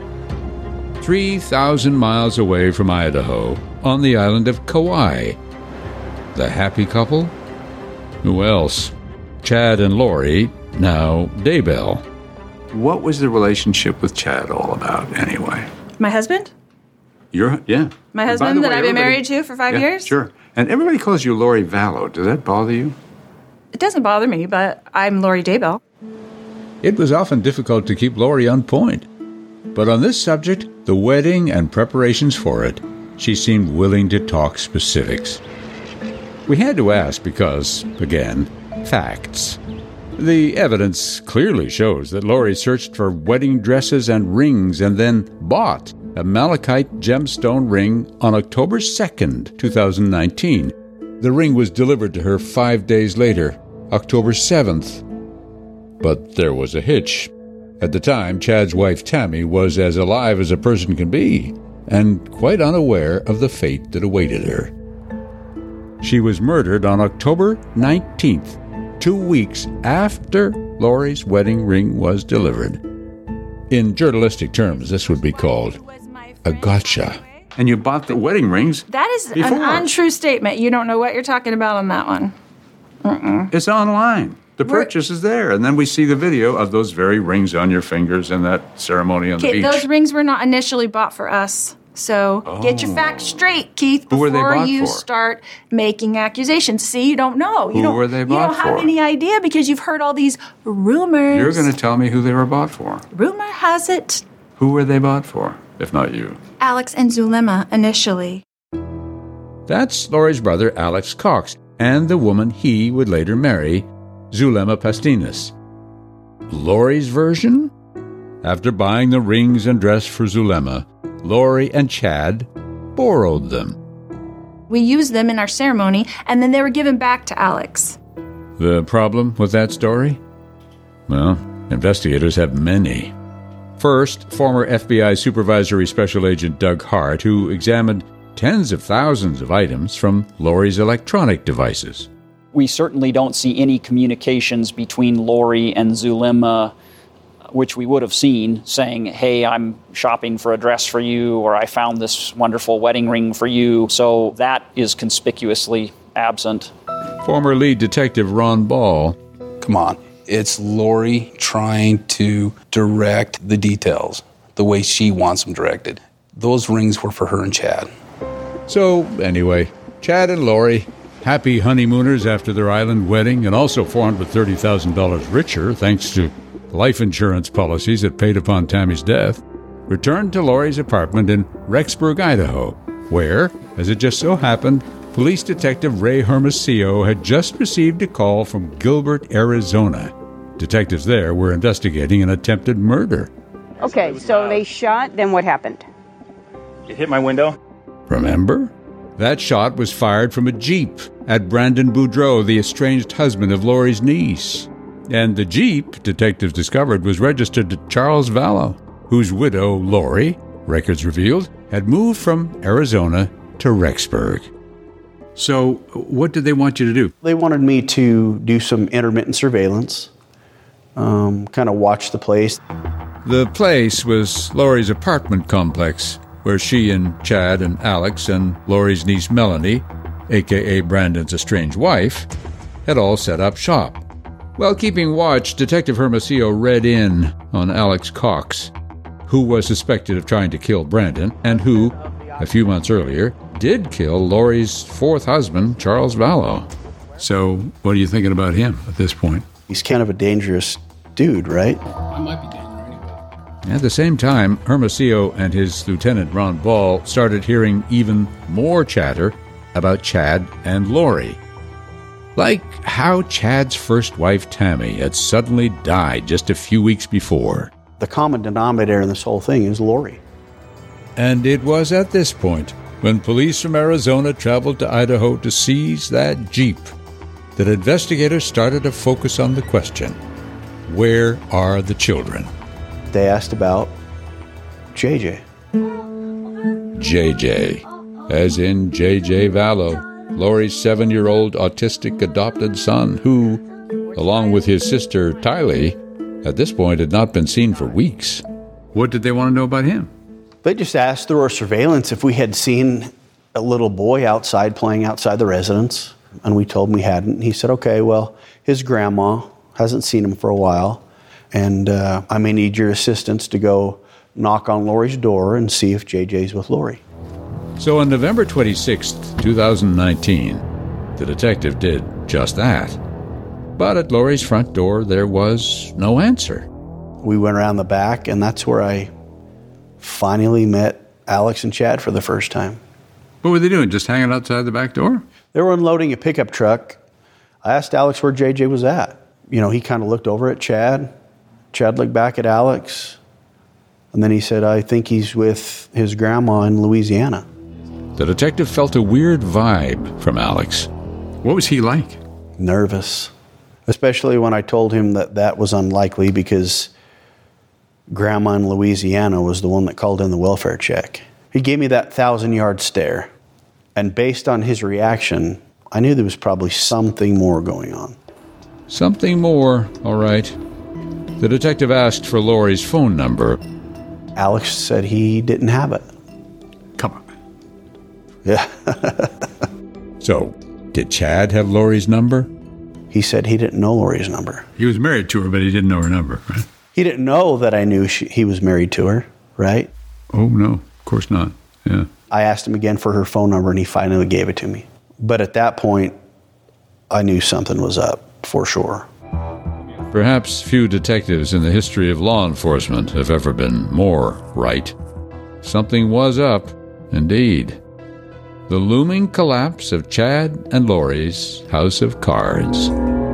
three thousand miles away from Idaho, on the island of Kauai. The happy couple? Who else? Chad and Lori, now Daybell. What was the relationship with Chad all about, anyway? My husband? Your, yeah. My And by husband the that way, I've been everybody- married to for five Yeah, years? Sure. And everybody calls you Lori Vallow. Does that bother you? It doesn't bother me, but I'm Lori Daybell. It was often difficult to keep Lori on point. But on this subject, the wedding and preparations for it, she seemed willing to talk specifics. We had to ask because, again, facts. The evidence clearly shows that Lori searched for wedding dresses and rings and then bought a malachite gemstone ring on October second, twenty nineteen. The ring was delivered to her five days later, October seventh. But there was a hitch. At the time, Chad's wife Tammy was as alive as a person can be, and quite unaware of the fate that awaited her. She was murdered on October nineteenth, two weeks after Lori's wedding ring was delivered. In journalistic terms, this would be called a gotcha. And you bought the wedding rings. That is Before. an untrue statement. You don't know what you're talking about on that one. Mm-mm. It's online. The purchase is there. And then we see the video of those very rings on your fingers and that ceremony on the Okay, beach. those rings were not initially bought for us. So get your facts straight, Keith, Who were before they bought you for? start making accusations. See, you don't know. You Who don't, were they You bought don't have for? any idea because you've heard all these rumors. You're going to tell me who they were bought for. Rumor has it Who were they bought for, if not you? Alex and Zulema initially. That's Lori's brother Alex Cox and the woman he would later marry, Zulema Pastinas. Lori's version? After buying the rings and dress for Zulema, Lori and Chad borrowed them. We used them in our ceremony, and then they were given back to Alex. The problem with that story? Well, investigators have many. First, former F B I Supervisory Special Agent Doug Hart, who examined tens of thousands of items from Lori's electronic devices. We certainly don't see any communications between Lori and Zulema, which we would have seen, saying, hey, I'm shopping for a dress for you, or I found this wonderful wedding ring for you. So that is conspicuously absent. Former lead detective Ron Ball. Come on. It's Lori trying to direct the details the way she wants them directed. Those rings were for her and Chad. So, anyway, Chad and Lori, happy honeymooners after their island wedding and also four hundred thirty thousand dollars richer thanks to life insurance policies that paid upon Tammy's death, returned to Lori's apartment in Rexburg, Idaho, where, as it just so happened, police detective Ray Hermosillo had just received a call from Gilbert, Arizona. Detectives there were investigating an attempted murder. Okay, so they shot, then what happened? It hit my window. Remember? That shot was fired from a Jeep at Brandon Boudreau, the estranged husband of Lori's niece. And the Jeep, detectives discovered, was registered to Charles Vallow, whose widow, Lori, records revealed, had moved from Arizona to Rexburg. So, what did they want you to do? They wanted me to do some intermittent surveillance, um, kind of watch the place. The place was Lori's apartment complex, where she and Chad and Alex and Lori's niece Melanie, a k a. Brandon's estranged wife, had all set up shop. While keeping watch, Detective Hermosillo read in on Alex Cox, who was suspected of trying to kill Brandon and who, a few months earlier, did kill Lori's fourth husband, Charles Vallow. So, what are you thinking about him at this point? He's kind of a dangerous dude, right? I might be dangerous. At the same time, Hermosillo and his lieutenant Ron Ball started hearing even more chatter about Chad and Lori. Like how Chad's first wife, Tammy, had suddenly died just a few weeks before. The common denominator in this whole thing is Lori. And it was at this point, when police from Arizona traveled to Idaho to seize that Jeep, that investigators started to focus on the question, where are the children? They asked about J J. J J, as in J J Vallow, Lori's seven-year-old autistic adopted son, who, along with his sister Tylee, at this point had not been seen for weeks. What did they want to know about him? They just asked through our surveillance if we had seen a little boy outside playing outside the residence, and we told him we hadn't. He said, okay, well, his grandma hasn't seen him for a while, and uh, I may need your assistance to go knock on Lori's door and see if J J's with Lori. So on November twenty-sixth, twenty nineteen, the detective did just that. But at Lori's front door, there was no answer. We went around the back, and that's where I finally met Alex and Chad for the first time. What were they doing, just hanging outside the back door? They were unloading a pickup truck. I asked Alex where J J was at. You know, he kind of looked over at Chad. Chad looked back at Alex. And then he said, I think he's with his grandma in Louisiana. The detective felt a weird vibe from Alex. What was he like? Nervous. Especially when I told him that that was unlikely because grandma in Louisiana was the one that called in the welfare check. He gave me that thousand-yard stare. And based on his reaction, I knew there was probably something more going on. Something more, all right. The detective asked for Lori's phone number. Alex said he didn't have it. Come on. Yeah. So, did Chad have Lori's number? He said he didn't know Lori's number. He was married to her, but he didn't know her number, right? He didn't know that I knew she, he was married to her, right? Oh, no, of course not. Yeah. I asked him again for her phone number, and he finally gave it to me. But at that point, I knew something was up, for sure. Perhaps few detectives in the history of law enforcement have ever been more right. Something was up, indeed. The looming collapse of Chad and Lori's house of cards.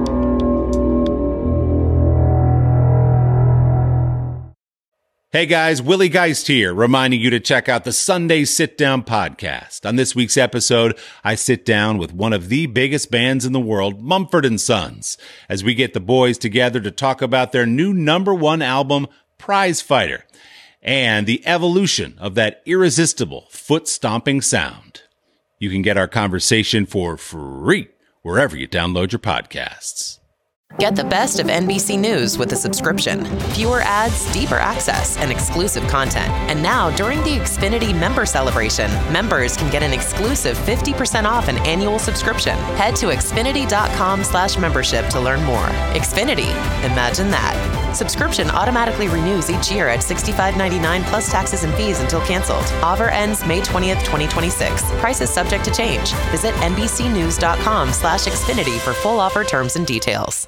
Hey guys, Willie Geist here, reminding you to check out the Sunday Sit Down podcast. On this week's episode, I sit down with one of the biggest bands in the world, Mumford and Sons, as we get the boys together to talk about their new number one album, Prize Fighter, and the evolution of that irresistible foot-stomping sound. You can get our conversation for free wherever you download your podcasts. Get the best of N B C News with a subscription. Fewer ads, deeper access, and exclusive content. And now, during the Xfinity Member Celebration, members can get an exclusive fifty percent off an annual subscription. Head to Xfinity.com slash membership to learn more. Xfinity. Imagine that. Subscription automatically renews each year at sixty-five ninety-nine plus taxes and fees until canceled. Offer ends May twentieth, twenty twenty-six. Prices subject to change. Visit NBCnews.com slash Xfinity for full offer terms and details.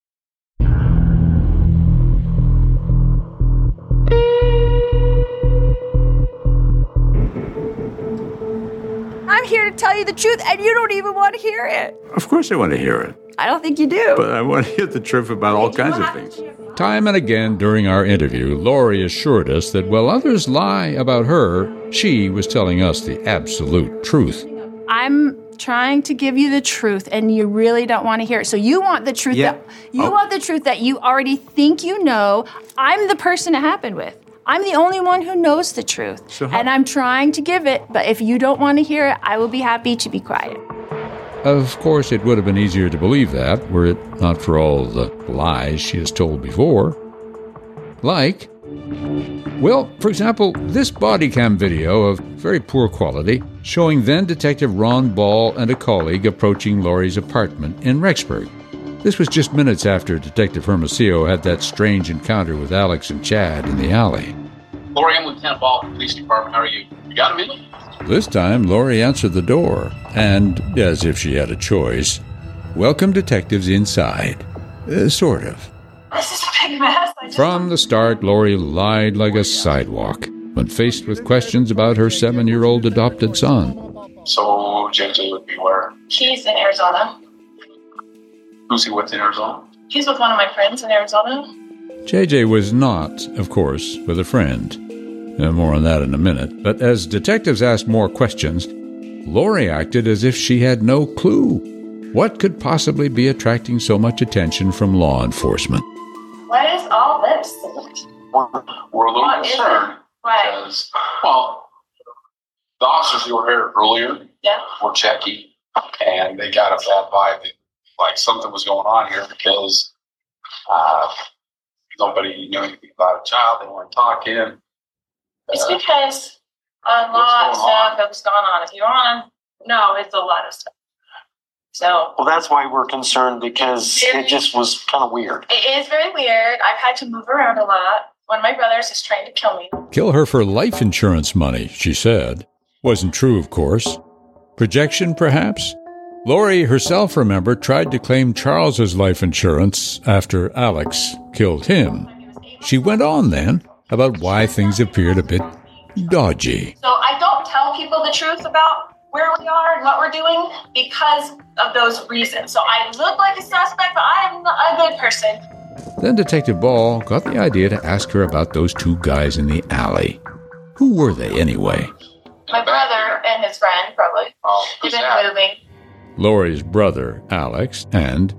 I'm here to tell you the truth, and you don't even want to hear it. Of course I want to hear it. I don't think you do. But I want to hear the truth about all kinds of things. Time and again during our interview, Lori assured us that while others lie about her, she was telling us the absolute truth. I'm trying to give you the truth, and you really don't want to hear it. So you want the truth Yeah. that you Oh. want the truth that you already think you know. I'm the person it happened with. I'm the only one who knows the truth. So how- and I'm trying to give it, but if you don't want to hear it, I will be happy to be quiet. Of course, it would have been easier to believe that were it not for all the lies she has told before. Like, well, for example, this body cam video of very poor quality showing then Detective Ron Ball and a colleague approaching Lori's apartment in Rexburg. This was just minutes after Detective Hermosillo had that strange encounter with Alex and Chad in the alley. Lori, I'm Lieutenant Ball from the police department. How are you? You got a minute? This time, Lori answered the door, and, as if she had a choice, welcomed detectives inside. Uh, sort of. This is a big mess. I just From the start, Lori lied like a sidewalk when faced with questions about her seven-year-old adopted son. So J J would be where? He's in Arizona. Who's he with in Arizona? He's with one of my friends in Arizona. J J was not, of course, with a friend. Uh, more on that in a minute. But as detectives asked more questions, Lori acted as if she had no clue. What could possibly be attracting so much attention from law enforcement? What is all this? We're, we're a little What is concerned it? Why? because, well, the officers who were here earlier Yeah. were checking and they got a bad vibe that like something was going on here because uh, nobody knew anything about a child. They weren't talking. Uh, it's because a lot of stuff has gone on. If you want to know, it's a lot of stuff. So, well, that's why we're concerned, because it, it just was kind of weird. It is very weird. I've had to move around a lot. One of my brothers is trying to kill me. Kill her for life insurance money, she said. Wasn't true, of course. Projection, perhaps? Lori herself, remember, tried to claim Charles's life insurance after Alex killed him. She went on then about why things appeared a bit dodgy. So I don't tell people the truth about where we are and what we're doing because of those reasons. So I look like a suspect, but I am a good person. Then Detective Ball got the idea to ask her about those two guys in the alley. Who were they anyway? My brother and his friend, probably. Oh, They've been moving. Lori's brother, Alex, and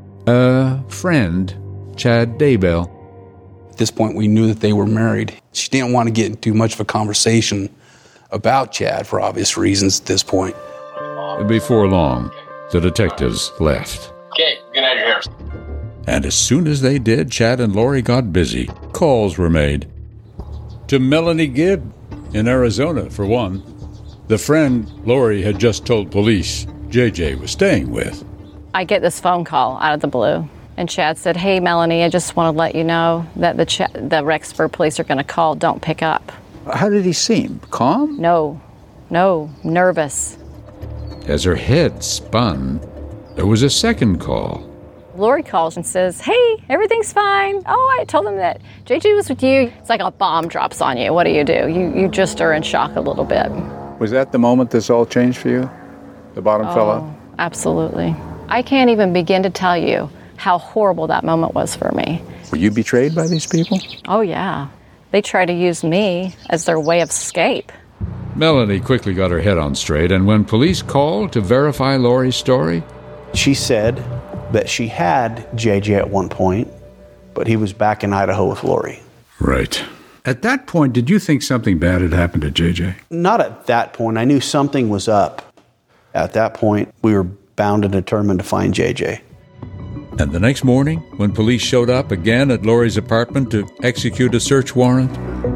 a friend, Chad Daybell. At this point, we knew that they were married. She didn't want to get into much of a conversation about Chad for obvious reasons at this point. Before long, the detectives left. Okay, get out of here. And as soon as they did, Chad and Lori got busy. Calls were made. To Melanie Gibb in Arizona, for one. The friend Lori had just told police J J was staying with. I get this phone call out of the blue, and Chad said, "Hey, Melanie, I just want to let you know that the Ch- the Rexburg police are going to call. Don't pick up." How did he seem? Calm? No, no, nervous. As her head spun, there was a second call. Lori calls and says, "Hey, everything's fine. Oh, I told them that J J was with you." It's like a bomb drops on you. What do you do? You you just are in shock a little bit. Was that the moment this all changed for you? The bottom oh, fell out? Absolutely. I can't even begin to tell you how horrible that moment was for me. Were you betrayed by these people? Oh, yeah. They tried to use me as their way of escape. Melanie quickly got her head on straight, and when police called to verify Lori's story, she said that she had J J at one point, but he was back in Idaho with Lori. Right. At that point, did you think something bad had happened to J J? Not at that point. I knew something was up. At that point, we were bound and determined to find J J. And the next morning, when police showed up again at Lori's apartment to execute a search warrant,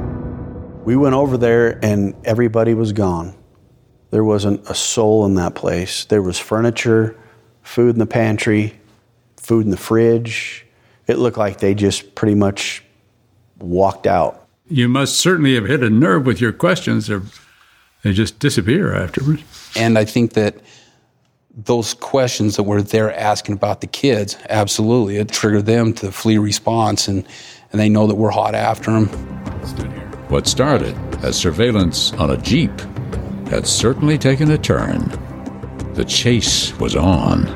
we went over there and everybody was gone. There wasn't a soul in that place. There was furniture, food in the pantry, food in the fridge. It looked like they just pretty much walked out. You must certainly have hit a nerve with your questions, or they just disappear afterwards. And I think that those questions that were there asking about the kids, absolutely, it triggered them to flee response, and, and they know that we're hot after them. What started as surveillance on a Jeep had certainly taken a turn. The chase was on.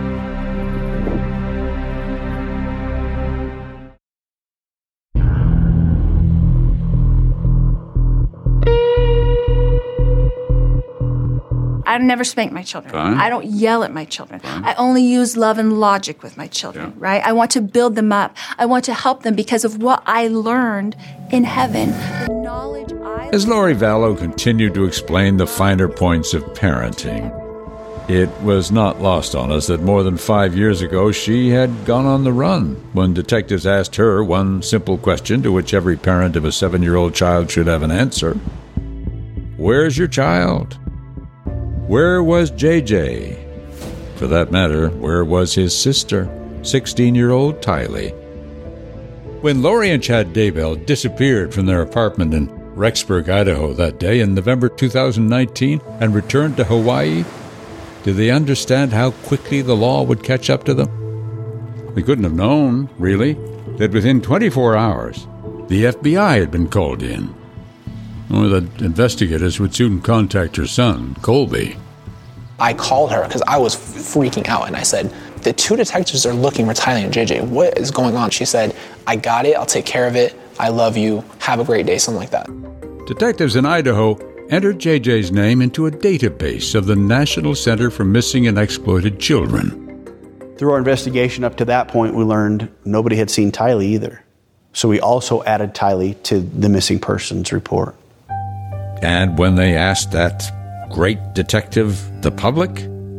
I never spank my children. Fine. I don't yell at my children. Fine. I only use love and logic with my children, Yeah. right? I want to build them up. I want to help them because of what I learned in heaven. The knowledge I As Lori Vallow continued to explain the finer points of parenting, it was not lost on us that more than five years ago she had gone on the run when detectives asked her one simple question to which every parent of a seven-year-old child should have an answer. Where's your child? Where was J J? For that matter, where was his sister, sixteen-year-old Tylee? When Lori and Chad Daybell disappeared from their apartment in Rexburg, Idaho that day in November two thousand nineteen and returned to Hawaii, did they understand how quickly the law would catch up to them? They couldn't have known, really, that within twenty-four hours, the F B I had been called in, or that investigators would soon contact her son, Colby. I called her because I was freaking out, and I said, the two detectives are looking for Tylee and J J. What is going on? She said, I got it. I'll take care of it. I love you. Have a great day, something like that. Detectives in Idaho entered J J's name into a database of the National Center for Missing and Exploited Children. Through our investigation up to that point, we learned nobody had seen Tylee either. So we also added Tylee to the missing persons report. And when they asked that great detective, the public, for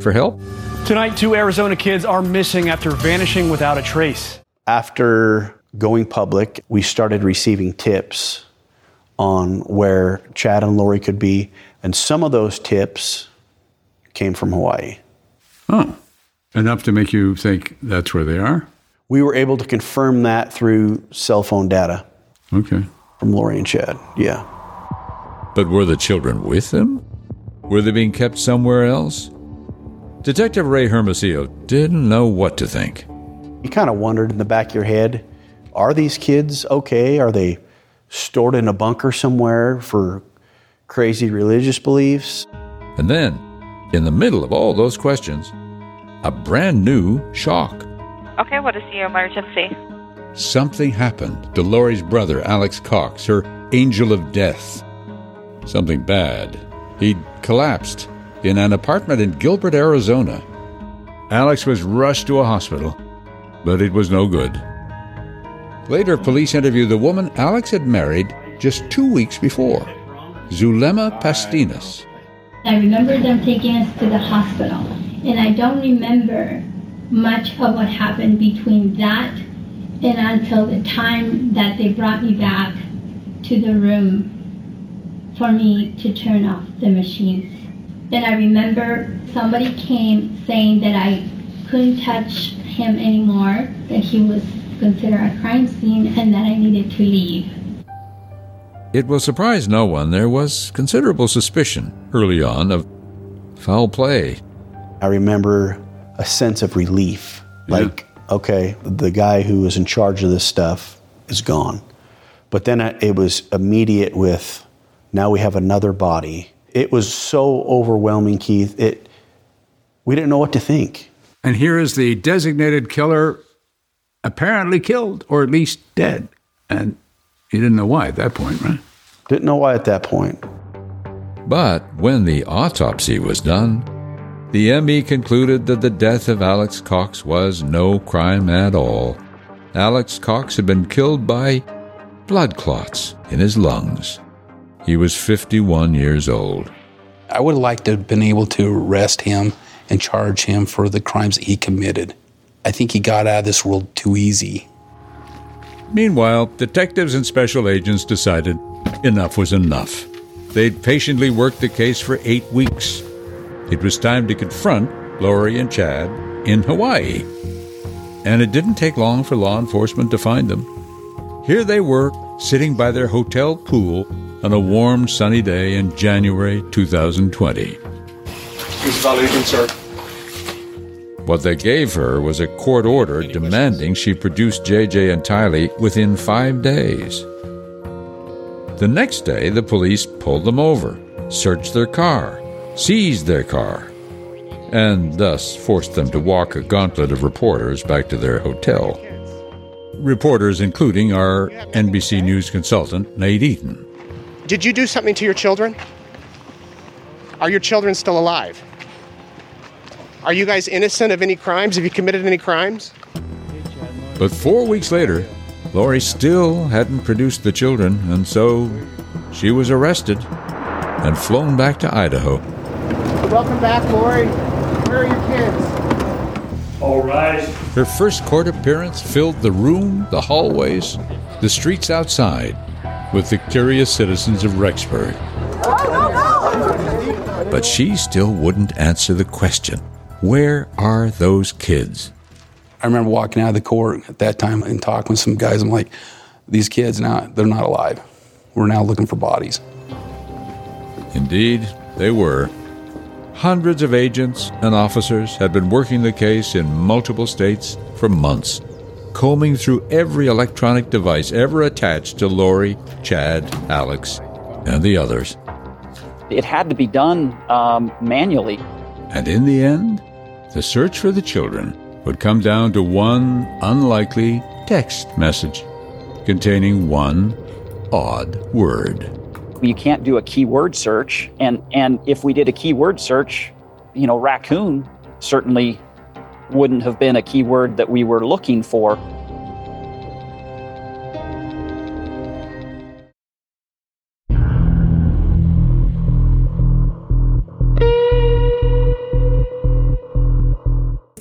for help? Tonight, two Arizona kids are missing after vanishing without a trace. After going public, we started receiving tips on where Chad and Lori could be, and some of those tips came from Hawaii. Oh, enough to make you think that's where they are? We were able to confirm that through cell phone data. Okay. From Lori and Chad, yeah. But were the children with them? Were they being kept somewhere else? Detective Ray Hermosillo didn't know what to think. You kind of wondered in the back of your head, are these kids okay? Are they stored in a bunker somewhere for crazy religious beliefs? And then, in the middle of all those questions, a brand new shock. Okay, what is your emergency? Something happened to Lori's brother, Alex Cox, her angel of death. Something bad. He'd collapsed in an apartment in Gilbert, Arizona. Alex was rushed to a hospital, but it was no good. Later, police interviewed the woman Alex had married just two weeks before, Zulema Pastinas. I remember them taking us to the hospital, and I don't remember much of what happened between that and until the time that they brought me back to the room for me to turn off the machines. Then I remember somebody came saying that I couldn't touch him anymore, that he was considered a crime scene, and that I needed to leave. It will surprise no one there was considerable suspicion early on of foul play. I remember a sense of relief. Yeah. Like, okay, the guy who was in charge of this stuff is gone. But then it was immediate with, now we have another body. It was so overwhelming, Keith. It, we didn't know what to think. And here is the designated killer apparently killed, or at least dead. And you didn't know why at that point, right? Didn't know why at that point. But when the autopsy was done, the M E concluded that the death of Alex Cox was no crime at all. Alex Cox had been killed by blood clots in his lungs. He was fifty-one years old. I would have liked to have been able to arrest him and charge him for the crimes that he committed. I think he got out of this world too easy. Meanwhile, detectives and special agents decided enough was enough. They'd patiently worked the case for eight weeks. It was time to confront Lori and Chad in Hawaii. And it didn't take long for law enforcement to find them. Here they were, sitting by their hotel pool on a warm, sunny day in January two thousand twenty. Please follow you, sir. What they gave her was a court order demanding she produce J J and Tylee within five days. The next day, the police pulled them over, searched their car, seized their car, and thus forced them to walk a gauntlet of reporters back to their hotel. Reporters including our N B C News consultant, Nate Eaton. Did you do something to your children? Are your children still alive? Are you guys innocent of any crimes? Have you committed any crimes? But four weeks later, Lori still hadn't produced the children, and so she was arrested and flown back to Idaho. Welcome back, Lori. Where are your kids? All rise. Her first court appearance filled the room, the hallways, the streets outside with the curious citizens of Rexburg. But she still wouldn't answer the question. Where are those kids? I remember walking out of the court at that time and talking with some guys. I'm like, these kids now, they're not alive. We're now looking for bodies. Indeed, they were. Hundreds of agents and officers had been working the case in multiple states for months, combing through every electronic device ever attached to Lori, Chad, Alex, and the others. It had to be done um, manually. And in the end, the search for the children would come down to one unlikely text message containing one odd word. You can't do a keyword search, and, and if we did a keyword search, you know, raccoon certainly wouldn't have been a keyword that we were looking for.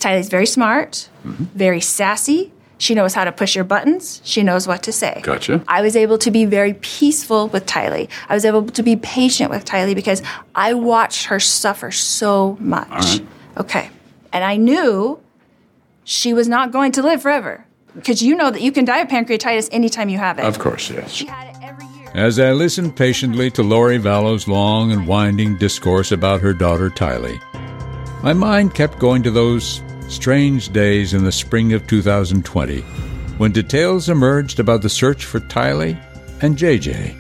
Tylee's very smart, mm-hmm. very sassy. She knows how to push your buttons. She knows what to say. Gotcha. I was able to be very peaceful with Tylee. I was able to be patient with Tylee because I watched her suffer so much. All right. Okay. And I knew she was not going to live forever because you know that you can die of pancreatitis anytime you have it. Of course, yes. She had it every year. As I listened patiently to Lori Vallow's long and winding discourse about her daughter Tylee, my mind kept going to those strange days in the spring of two thousand twenty when details emerged about the search for Tylee and J J.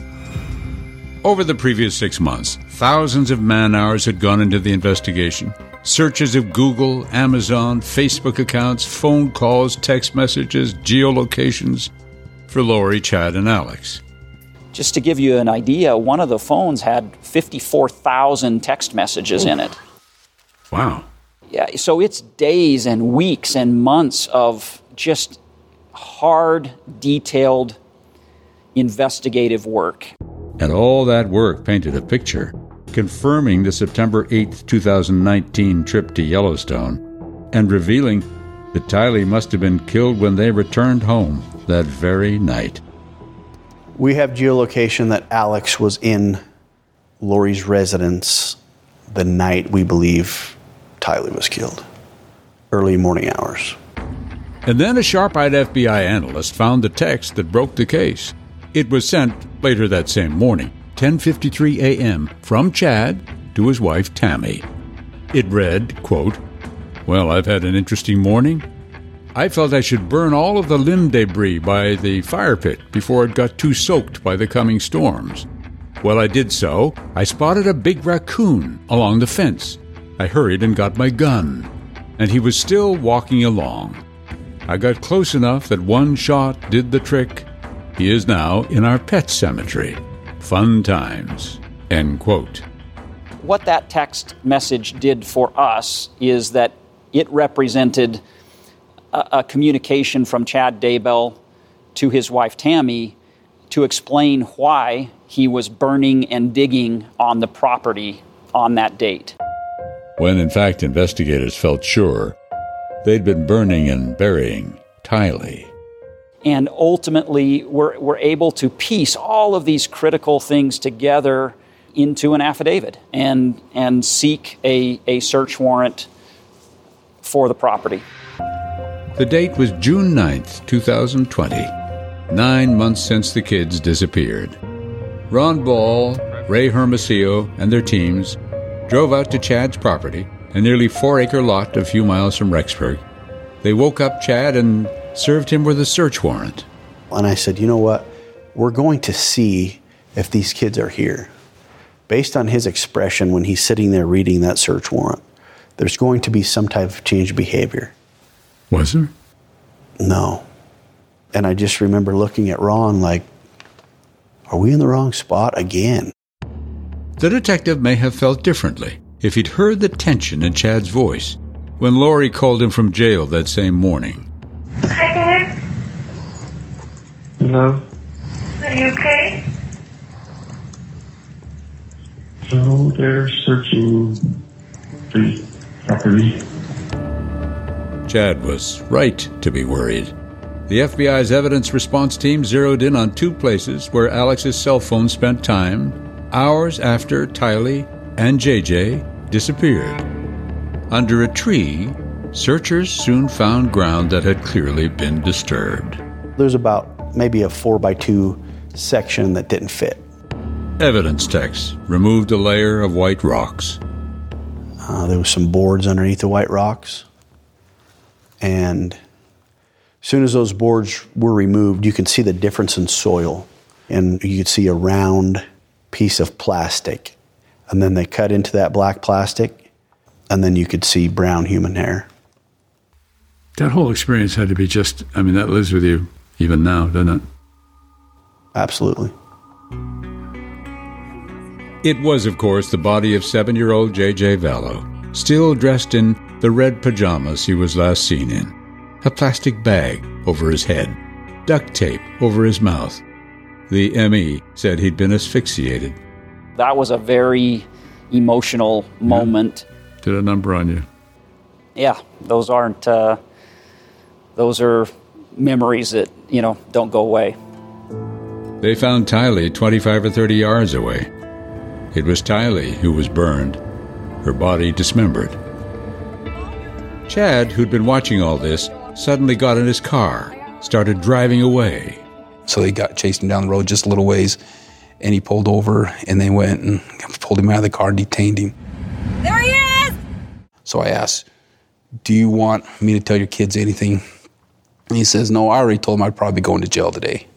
Over the previous six months, thousands of man-hours had gone into the investigation. Searches of Google, Amazon, Facebook accounts, phone calls, text messages, geolocations for Lori, Chad, and Alex. Just to give you an idea, one of the phones had fifty-four thousand text messages in it. Wow. Yeah, so it's days and weeks and months of just hard, detailed, investigative work. And all that work painted a picture, confirming the September eighth, twenty nineteen trip to Yellowstone and revealing that Tylee must have been killed when they returned home that very night. We have geolocation that Alex was in Lori's residence the night we believe Tylee was killed, early morning hours. And then a sharp-eyed F B I analyst found the text that broke the case. It was sent later that same morning, ten fifty-three a.m., from Chad to his wife, Tammy. It read, quote, "Well, I've had an interesting morning. I felt I should burn all of the limb debris by the fire pit before it got too soaked by the coming storms. While I did so, I spotted a big raccoon along the fence. I hurried and got my gun, and he was still walking along. I got close enough that one shot did the trick. He is now in our pet cemetery. Fun times." End quote. What that text message did for us is that it represented a, a communication from Chad Daybell to his wife Tammy to explain why he was burning and digging on the property on that date. When, in fact, investigators felt sure they'd been burning and burying Tylee. And ultimately, we're, we're able to piece all of these critical things together into an affidavit and, and seek a, a search warrant for the property. The date was June ninth, twenty twenty, nine months since the kids disappeared. Ron Ball, Ray Hermosillo, and their teams drove out to Chad's property, a nearly four-acre lot a few miles from Rexburg. They woke up Chad and served him with a search warrant. And I said, you know what? We're going to see if these kids are here. Based on his expression when he's sitting there reading that search warrant, there's going to be some type of change of behavior. Was there? No. And I just remember looking at Ron like, are we in the wrong spot again? The detective may have felt differently if he'd heard the tension in Chad's voice when Lori called him from jail that same morning. Hi, Dad. Hello. Are you okay? So they're searching the property. Chad was right to be worried. The F B I's evidence response team zeroed in on two places where Alex's cell phone spent time hours after Tylee and J J disappeared. Under a tree, searchers soon found ground that had clearly been disturbed. There's about maybe a four by two section that didn't fit. Evidence techs removed a layer of white rocks. Uh, there was some boards underneath the white rocks. And as soon as those boards were removed, you can see the difference in soil. And you could see a round piece of plastic. And then they cut into that black plastic, and then you could see brown human hair. That whole experience had to be just, I mean, that lives with you even now, doesn't it? Absolutely. It was, of course, the body of seven-year-old J J Vallow, still dressed in the red pajamas he was last seen in, a plastic bag over his head, duct tape over his mouth. The M E said he'd been asphyxiated. That was a very emotional moment. Did a number on you. Yeah, those aren't, uh, those are memories that, you know, don't go away. They found Tylee twenty-five or thirty yards away. It was Tylee who was burned, her body dismembered. Chad, who'd been watching all this, suddenly got in his car, started driving away. So they got chased him down the road just a little ways, and he pulled over, and they went and pulled him out of the car and detained him. There he is! So I asked, do you want me to tell your kids anything? And he says, no, I already told them I'd probably be going to jail today.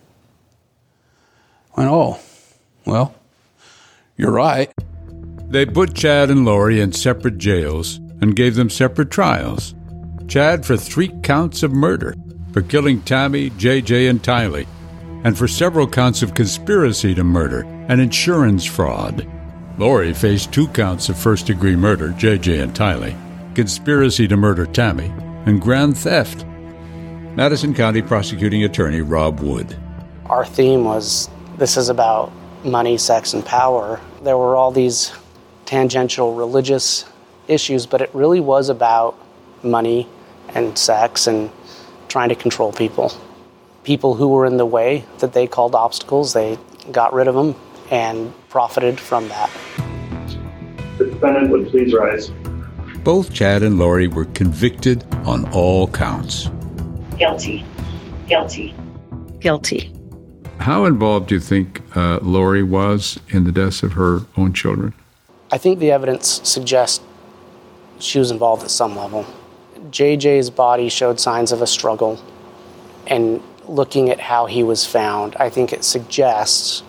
I went, oh, well, you're right. They put Chad and Lori in separate jails and gave them separate trials. Chad for three counts of murder, for killing Tammy, J J, and Tylee, and for several counts of conspiracy to murder and insurance fraud. Lori faced two counts of first-degree murder, J J and Tylee, conspiracy to murder Tammy, and grand theft. Madison County Prosecuting Attorney Rob Wood. Our theme was, this is about money, sex, and power. There were all these tangential religious issues, but it really was about money and sex and trying to control people. People who were in the way that they called obstacles, they got rid of them and profited from that. The defendant would please rise. Both Chad and Lori were convicted on all counts. Guilty. Guilty. Guilty. How involved do you think uh, Lori was in the deaths of her own children? I think the evidence suggests she was involved at some level. J J's body showed signs of a struggle, and looking at how he was found, I think it suggests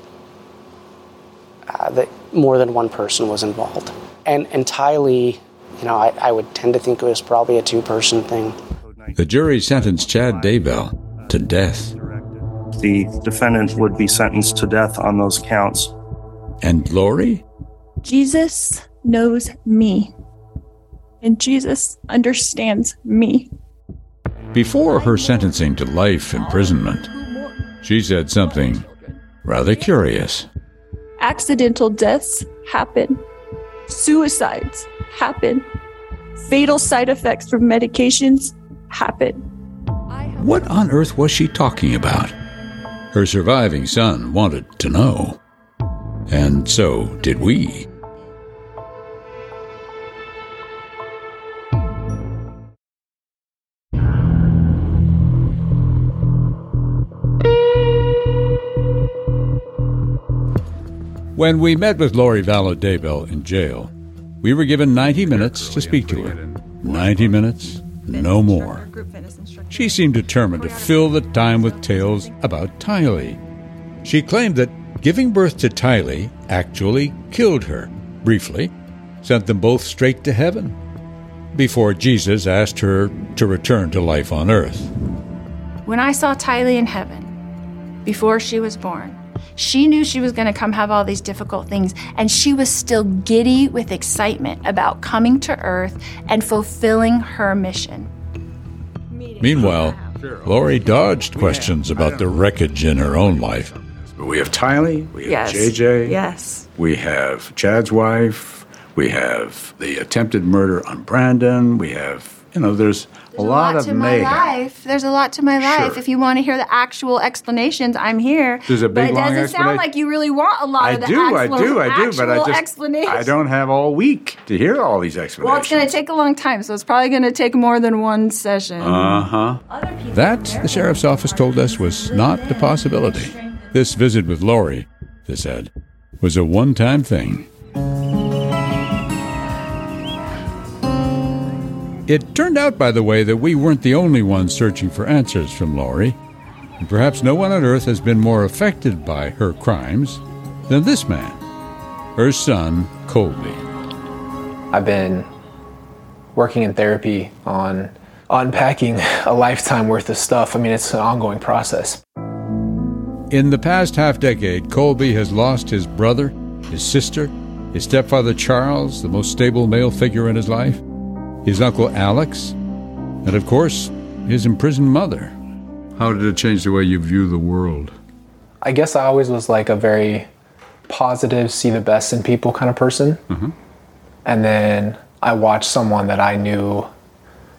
uh, that more than one person was involved. And, and Tylee, you know, I, I would tend to think it was probably a two-person thing. The jury sentenced Chad Daybell to death. The defendant would be sentenced to death on those counts. And Lori? Jesus knows me. And Jesus understands me. Before her sentencing to life imprisonment, she said something rather curious. Accidental deaths happen. Suicides happen. Fatal side effects from medications happen. What on earth was she talking about? Her surviving son wanted to know. And so did we. When we met with Lori Vallow Daybell in jail, we were given ninety minutes to speak to her. ninety minutes, no more. She seemed determined to fill the time with tales about Tylee. She claimed that giving birth to Tylee actually killed her, briefly, sent them both straight to heaven, before Jesus asked her to return to life on earth. When I saw Tylee in heaven, before she was born, she knew she was going to come have all these difficult things, and she was still giddy with excitement about coming to earth and fulfilling her mission. Meanwhile, Lori dodged questions about the wreckage in her own life. We have Tylee, we have Yes. J J, Yes. we have Chad's wife, we have the attempted murder on Brandon, we have, you know, there's a lot of to my mayhem. life. There's a lot to my life. Sure. If you want to hear the actual explanations, I'm here. There's a big, but it long doesn't explanation. sound like you really want a lot I of the do, I actual, do, I do, but I actual just explanations. I don't have all week to hear all these Well, explanations. it's going to take a long time, so it's probably going to take more than one session. Uh-huh. That, the sheriff's office told us, was not a possibility. This visit with Lori, they said, was a one-time thing. It turned out, by the way, that we weren't the only ones searching for answers from Lori. And perhaps no one on earth has been more affected by her crimes than this man, her son, Colby. I've been working in therapy on unpacking a lifetime worth of stuff. I mean, it's an ongoing process. In the past half-decade, Colby has lost his brother, his sister, his stepfather Charles, the most stable male figure in his life, his uncle Alex, and of course, his imprisoned mother. How did it change the way you view the world? I guess I always was like a very positive, see the best in people kind of person. Mm-hmm. And then I watched someone that I knew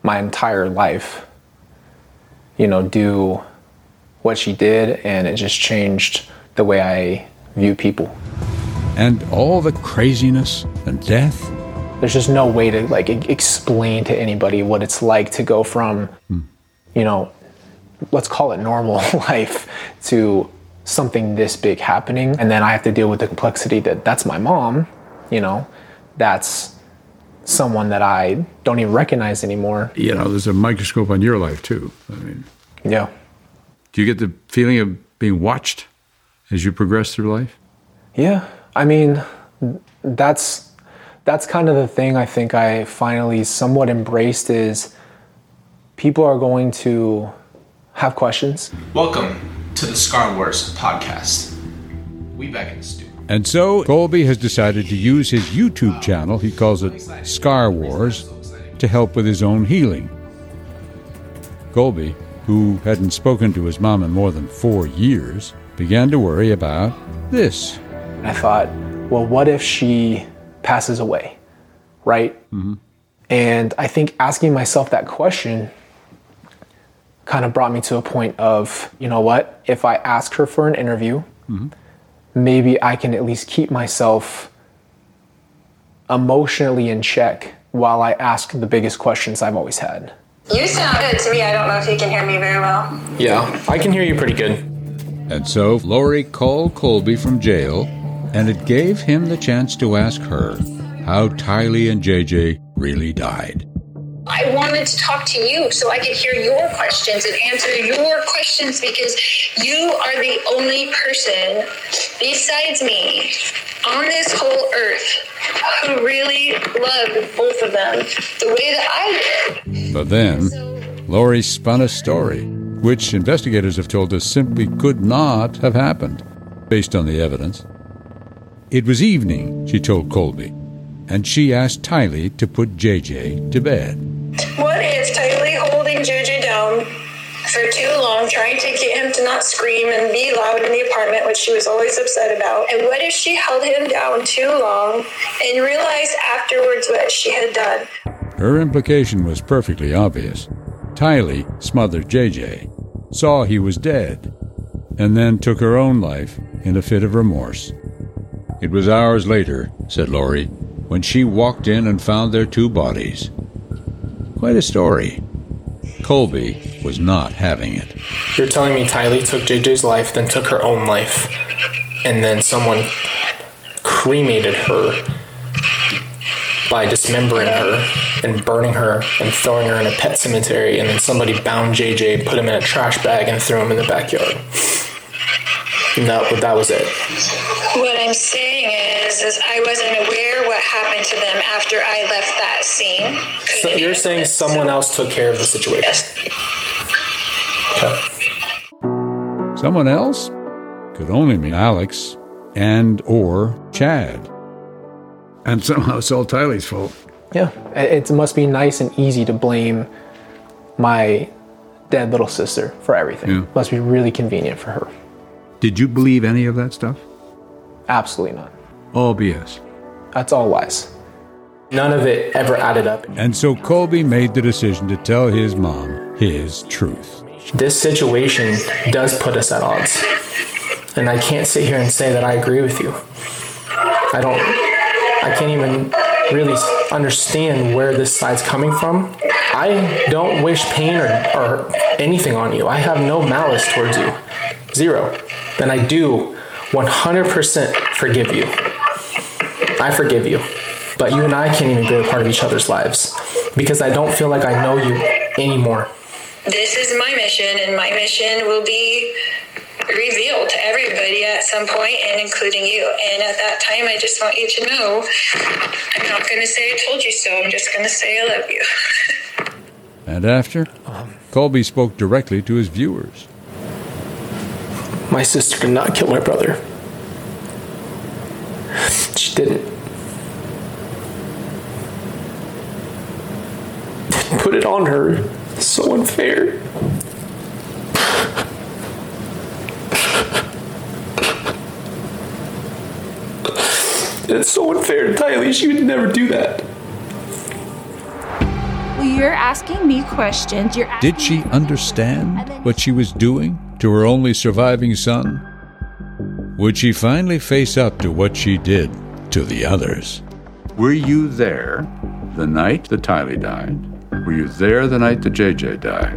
my entire life, you know, do what she did, and it just changed the way I view people. And all the craziness and death? There's just no way to like explain to anybody what it's like to go from, hmm. you know, let's call it normal life to something this big happening. And then I have to deal with the complexity that that's my mom, you know, that's someone that I don't even recognize anymore. You know, there's a microscope on your life too. I mean, yeah. Do you get the feeling of being watched as you progress through life? Yeah. I mean, that's that's kind of the thing I think I finally somewhat embraced is people are going to have questions. Welcome to the Scar Wars podcast. We back in the studio. And so Colby has decided to use his YouTube channel, he calls it Scar Wars, to help with his own healing. Colby, who hadn't spoken to his mom in more than four years, began to worry about this. I thought, well, what if she passes away, right? Mm-hmm. And I think asking myself that question kind of brought me to a point of, you know what, if I ask her for an interview, mm-hmm. maybe I can at least keep myself emotionally in check while I ask the biggest questions I've always had. You sound good to me. I don't know if you can hear me very well. Yeah, I can hear you pretty good. And so Lori called Colby from jail, and it gave him the chance to ask her how Tylee and J J really died. I wanted to talk to you so I could hear your questions and answer your questions because you are the only person besides me on this whole earth who really loved both of them the way that I did. But then, Lori spun a story, which investigators have told us simply could not have happened, based on the evidence. It was evening, she told Colby, and she asked Tylee to put J J to bed. What is Tylee holding J J down for too long, trying to get him to not scream and be loud in the apartment, which she was always upset about? And what if she held him down too long and realized afterwards what she had done? Her implication was perfectly obvious. Tylee smothered J J, saw he was dead, and then took her own life in a fit of remorse. It was hours later, said Lori, when she walked in and found their two bodies. Quite a story. Colby was not having it. You're telling me Tylee took J J's life, then took her own life, and then someone cremated her by dismembering her and burning her and throwing her in a pet cemetery, and then somebody bound J J, put him in a trash bag, and threw him in the backyard. And that, that was it. What I'm saying is, is I wasn't aware what happened to them after I left that scene. So you're saying someone else took care of the situation? Yes. Okay. Someone else? Could only mean Alex and or Chad. And somehow it's all Tylee's fault. Yeah, it must be nice and easy to blame my dead little sister for everything. Yeah. Must be really convenient for her. Did you believe any of that stuff? Absolutely not. All B S. That's all lies. None of it ever added up. And so Colby made the decision to tell his mom his truth. This situation does put us at odds. And I can't sit here and say that I agree with you. I don't, I can't even really understand where this side's coming from. I don't wish pain or, or anything on you. I have no malice towards you. Zero. And I do one hundred percent forgive you. I forgive you. But you and I can't even be a part of each other's lives because I don't feel like I know you anymore. This is my mission, and my mission will be revealed to everybody at some point, and including you. And at that time, I just want you to know, I'm not going to say I told you so. I'm just going to say I love you. And after, Colby spoke directly to his viewers. My sister did not kill my brother. She didn't. Put it on her. It's so unfair. It's so unfair to Tylee. She would never do that. Well, You're asking me questions. You're asking Did she understand what she was doing to her only surviving son? Would she finally face up to what she did to the others? Were you there the night that Tylee died? Were you there the night that J J died?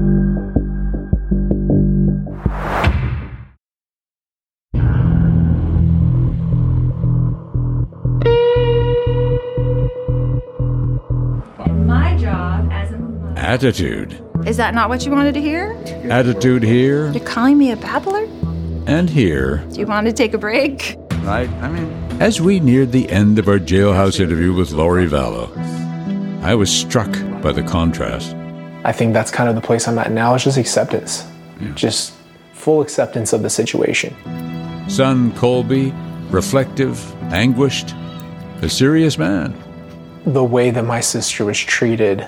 My job as a Attitude. Is that not what you wanted to hear? Attitude here You're calling me a babbler? and here. Do you want to take a break? Right? I mean, As we neared the end of our jailhouse interview with Lori Vallow, I was struck by the contrast. I think that's kind of the place I'm at now. It's just acceptance. Just full acceptance of the situation. Son Colby, reflective, anguished, a serious man. The way that my sister was treated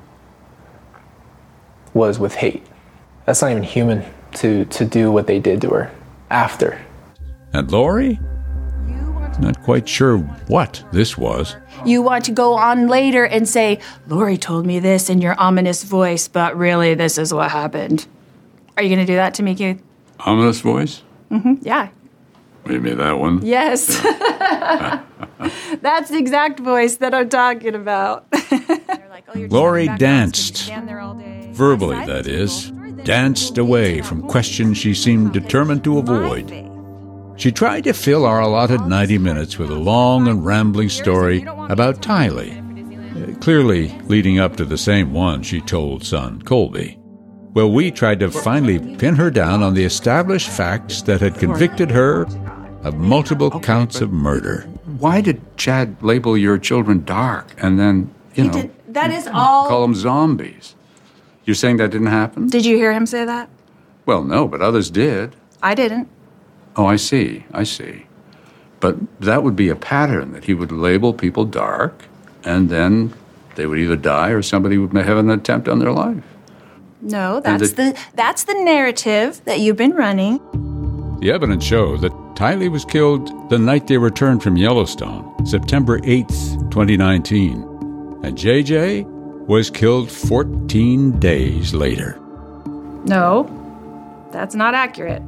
was with hate. That's not even human to, to do what they did to her after. And Lori? Not quite sure what this was. You want to go on later and say, Lori told me this in your ominous voice, but really this is what happened. Are you going to do that to me, Keith? ominous voice? Mm-hmm. Yeah. Maybe that one. Yes. That's the exact voice that I'm talking about. Lori danced, verbally that is, danced away from questions she seemed determined to avoid. She tried to fill our allotted ninety minutes with a long and rambling story about Tylee, uh, clearly leading up to the same one she told son Colby. Well, we tried to finally pin her down on the established facts that had convicted her of multiple counts of murder. Why did Chad label your children dark and then, you know, That is all. call them zombies? You're saying that didn't happen? Did you hear him say that? Well, no, but others did. I didn't. Oh, I see. I see. But that would be a pattern, that he would label people dark, and then they would either die or somebody would have an attempt on their life. No, that's the, that's the narrative that you've been running. The evidence showed that Tylee was killed the night they returned from Yellowstone, September eighth, twenty nineteen. And J J was killed fourteen days later. No, that's not accurate.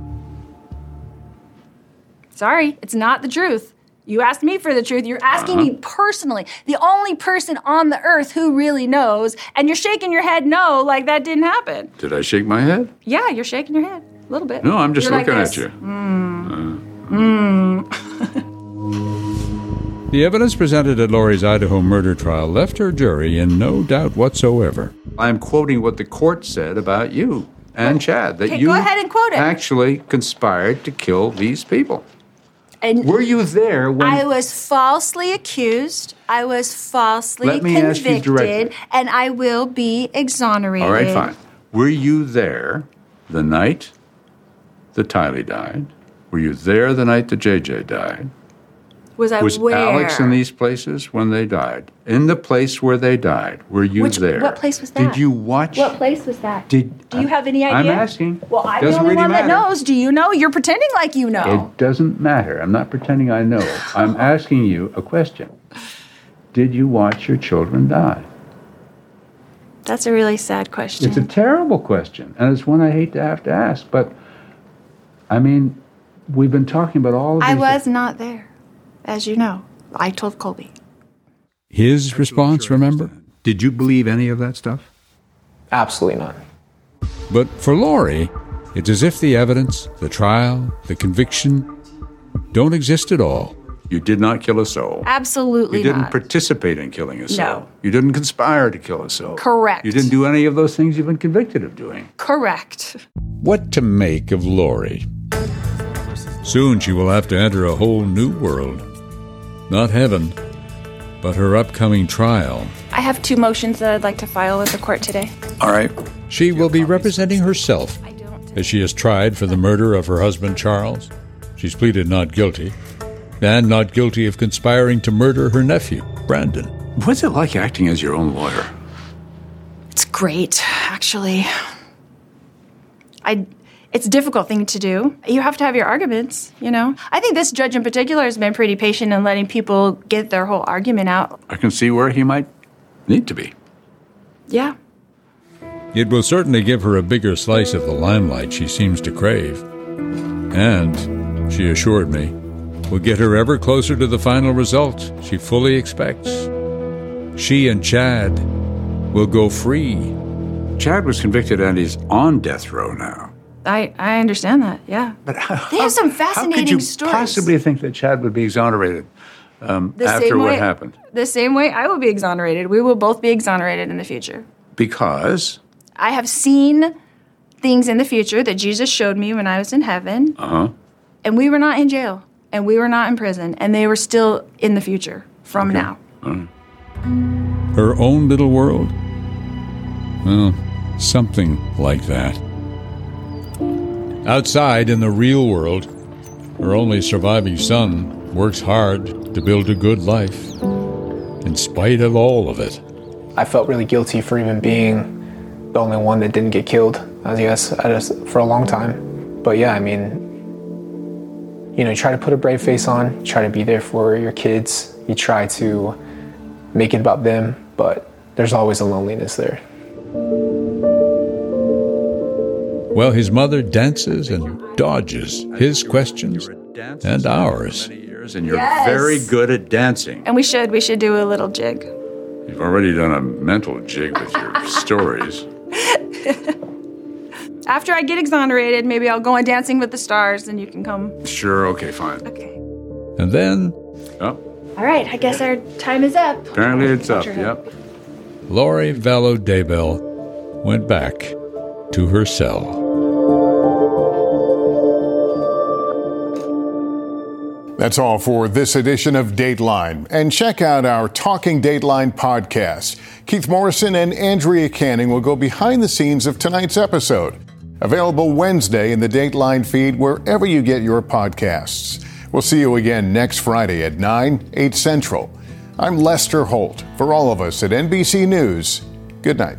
Sorry, it's not the truth. You asked me for the truth. You're asking Uh-huh. me personally, the only person on the earth who really knows, and you're shaking your head no, like that didn't happen. Did I shake my head? Yeah, you're shaking your head a little bit. No, I'm just You're like looking this. at you. Mm. Uh, Mm. The evidence presented at Lori's Idaho murder trial left her jury in no doubt whatsoever. I'm quoting what the court said about you and Chad, that Okay, you go ahead and quote it. actually conspired to kill these people. And Were you there when... I was falsely accused. I was falsely Let me ask you convicted, directly. and I will be exonerated. All right, fine. Were you there the night that Tylee died? Were you there the night that J J died? Was I Was where? Alex in these places when they died? In the place where they died, were you Which, there? What place was that? Did you watch? What place was that? Did Do you have any I'm idea? asking. Well, I'm the Doesn't only really one that matter. knows. Do you know? You're pretending like you know. It doesn't matter. I'm not pretending I know. I'm asking you a question. Did you watch your children die? That's a really sad question. It's a terrible question, and it's one I hate to have to ask. But I mean, we've been talking about all of these. I was not there, as you know. I told Colby. His response, remember? Did you believe any of that stuff? Absolutely not. But for Lori, it's as if the evidence, the trial, the conviction don't exist at all. You did not kill a soul. Absolutely You didn't not. participate in killing a soul. No. You didn't conspire to kill a soul. Correct. You didn't do any of those things you've been convicted of doing. Correct. What to make of Lori? Soon she will have to enter a whole new world. Not heaven, but her upcoming trial. I have two motions that I'd like to file with the court today. All right. She will be representing herself as she is tried for the murder of her husband, Charles. She's pleaded not guilty, and not guilty of conspiring to murder her nephew, Brandon. What's it like acting as your own lawyer? It's great, actually. I. It's a difficult thing to do. You have to have your arguments, you know? I think this judge in particular has been pretty patient in letting people get their whole argument out. I can see where he might need to be. Yeah. It will certainly give her a bigger slice of the limelight she seems to crave. And, she assured me, will get her ever closer to the final result she fully expects. She and Chad will go free. Chad was convicted and he's on death row now. I, I understand that, yeah. But how, they have some fascinating how could you stories. possibly think that Chad would be exonerated um, The after same what way- happened? The same way I will be exonerated. We will both be exonerated in the future. Because? I have seen things in the future that Jesus showed me when I was in heaven, Uh-huh. and we were not in jail, and we were not in prison, and they were still in the future from now. Uh, Her own little world? Well, something like that. Outside in the real world, her only surviving son works hard to build a good life, in spite of all of it. I felt really guilty for even being the only one that didn't get killed, I guess, I just, for a long time. But yeah, I mean, you know, you try to put a brave face on, you try to be there for your kids, you try to make it about them, but there's always a loneliness there. Well, his mother dances and dodges his questions and ours. And you're Yes. very good at dancing. And we should, we should do a little jig. You've already done a mental jig with your stories. After I get exonerated, maybe I'll go on Dancing with the Stars, and you can come. Sure, okay, fine. Okay. And then, Oh, All right, I guess our time is up. apparently it's up, Sure. yep. Lori Vallow Daybell went back to her cell. That's all for this edition of Dateline. And check out our Talking Dateline podcast. Keith Morrison and Andrea Canning will go behind the scenes of tonight's episode. Available Wednesday in the Dateline feed wherever you get your podcasts. We'll see you again next Friday at nine, eight Central. I'm Lester Holt. For all of us at N B C News, good night.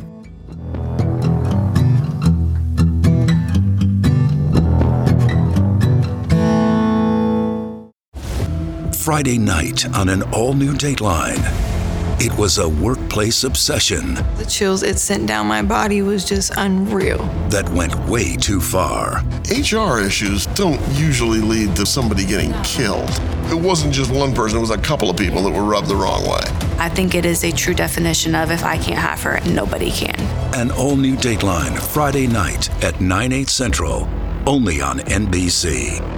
Friday night on an all-new Dateline. It was a workplace obsession The chills it sent down my body was just unreal. that went way too far. H R issues don't usually lead to somebody getting killed. It wasn't just one person, it was a couple of people that were rubbed the wrong way. I think it is a true definition of if I can't have her, nobody can. An all-new Dateline Friday night at nine, eight Central, only on N B C.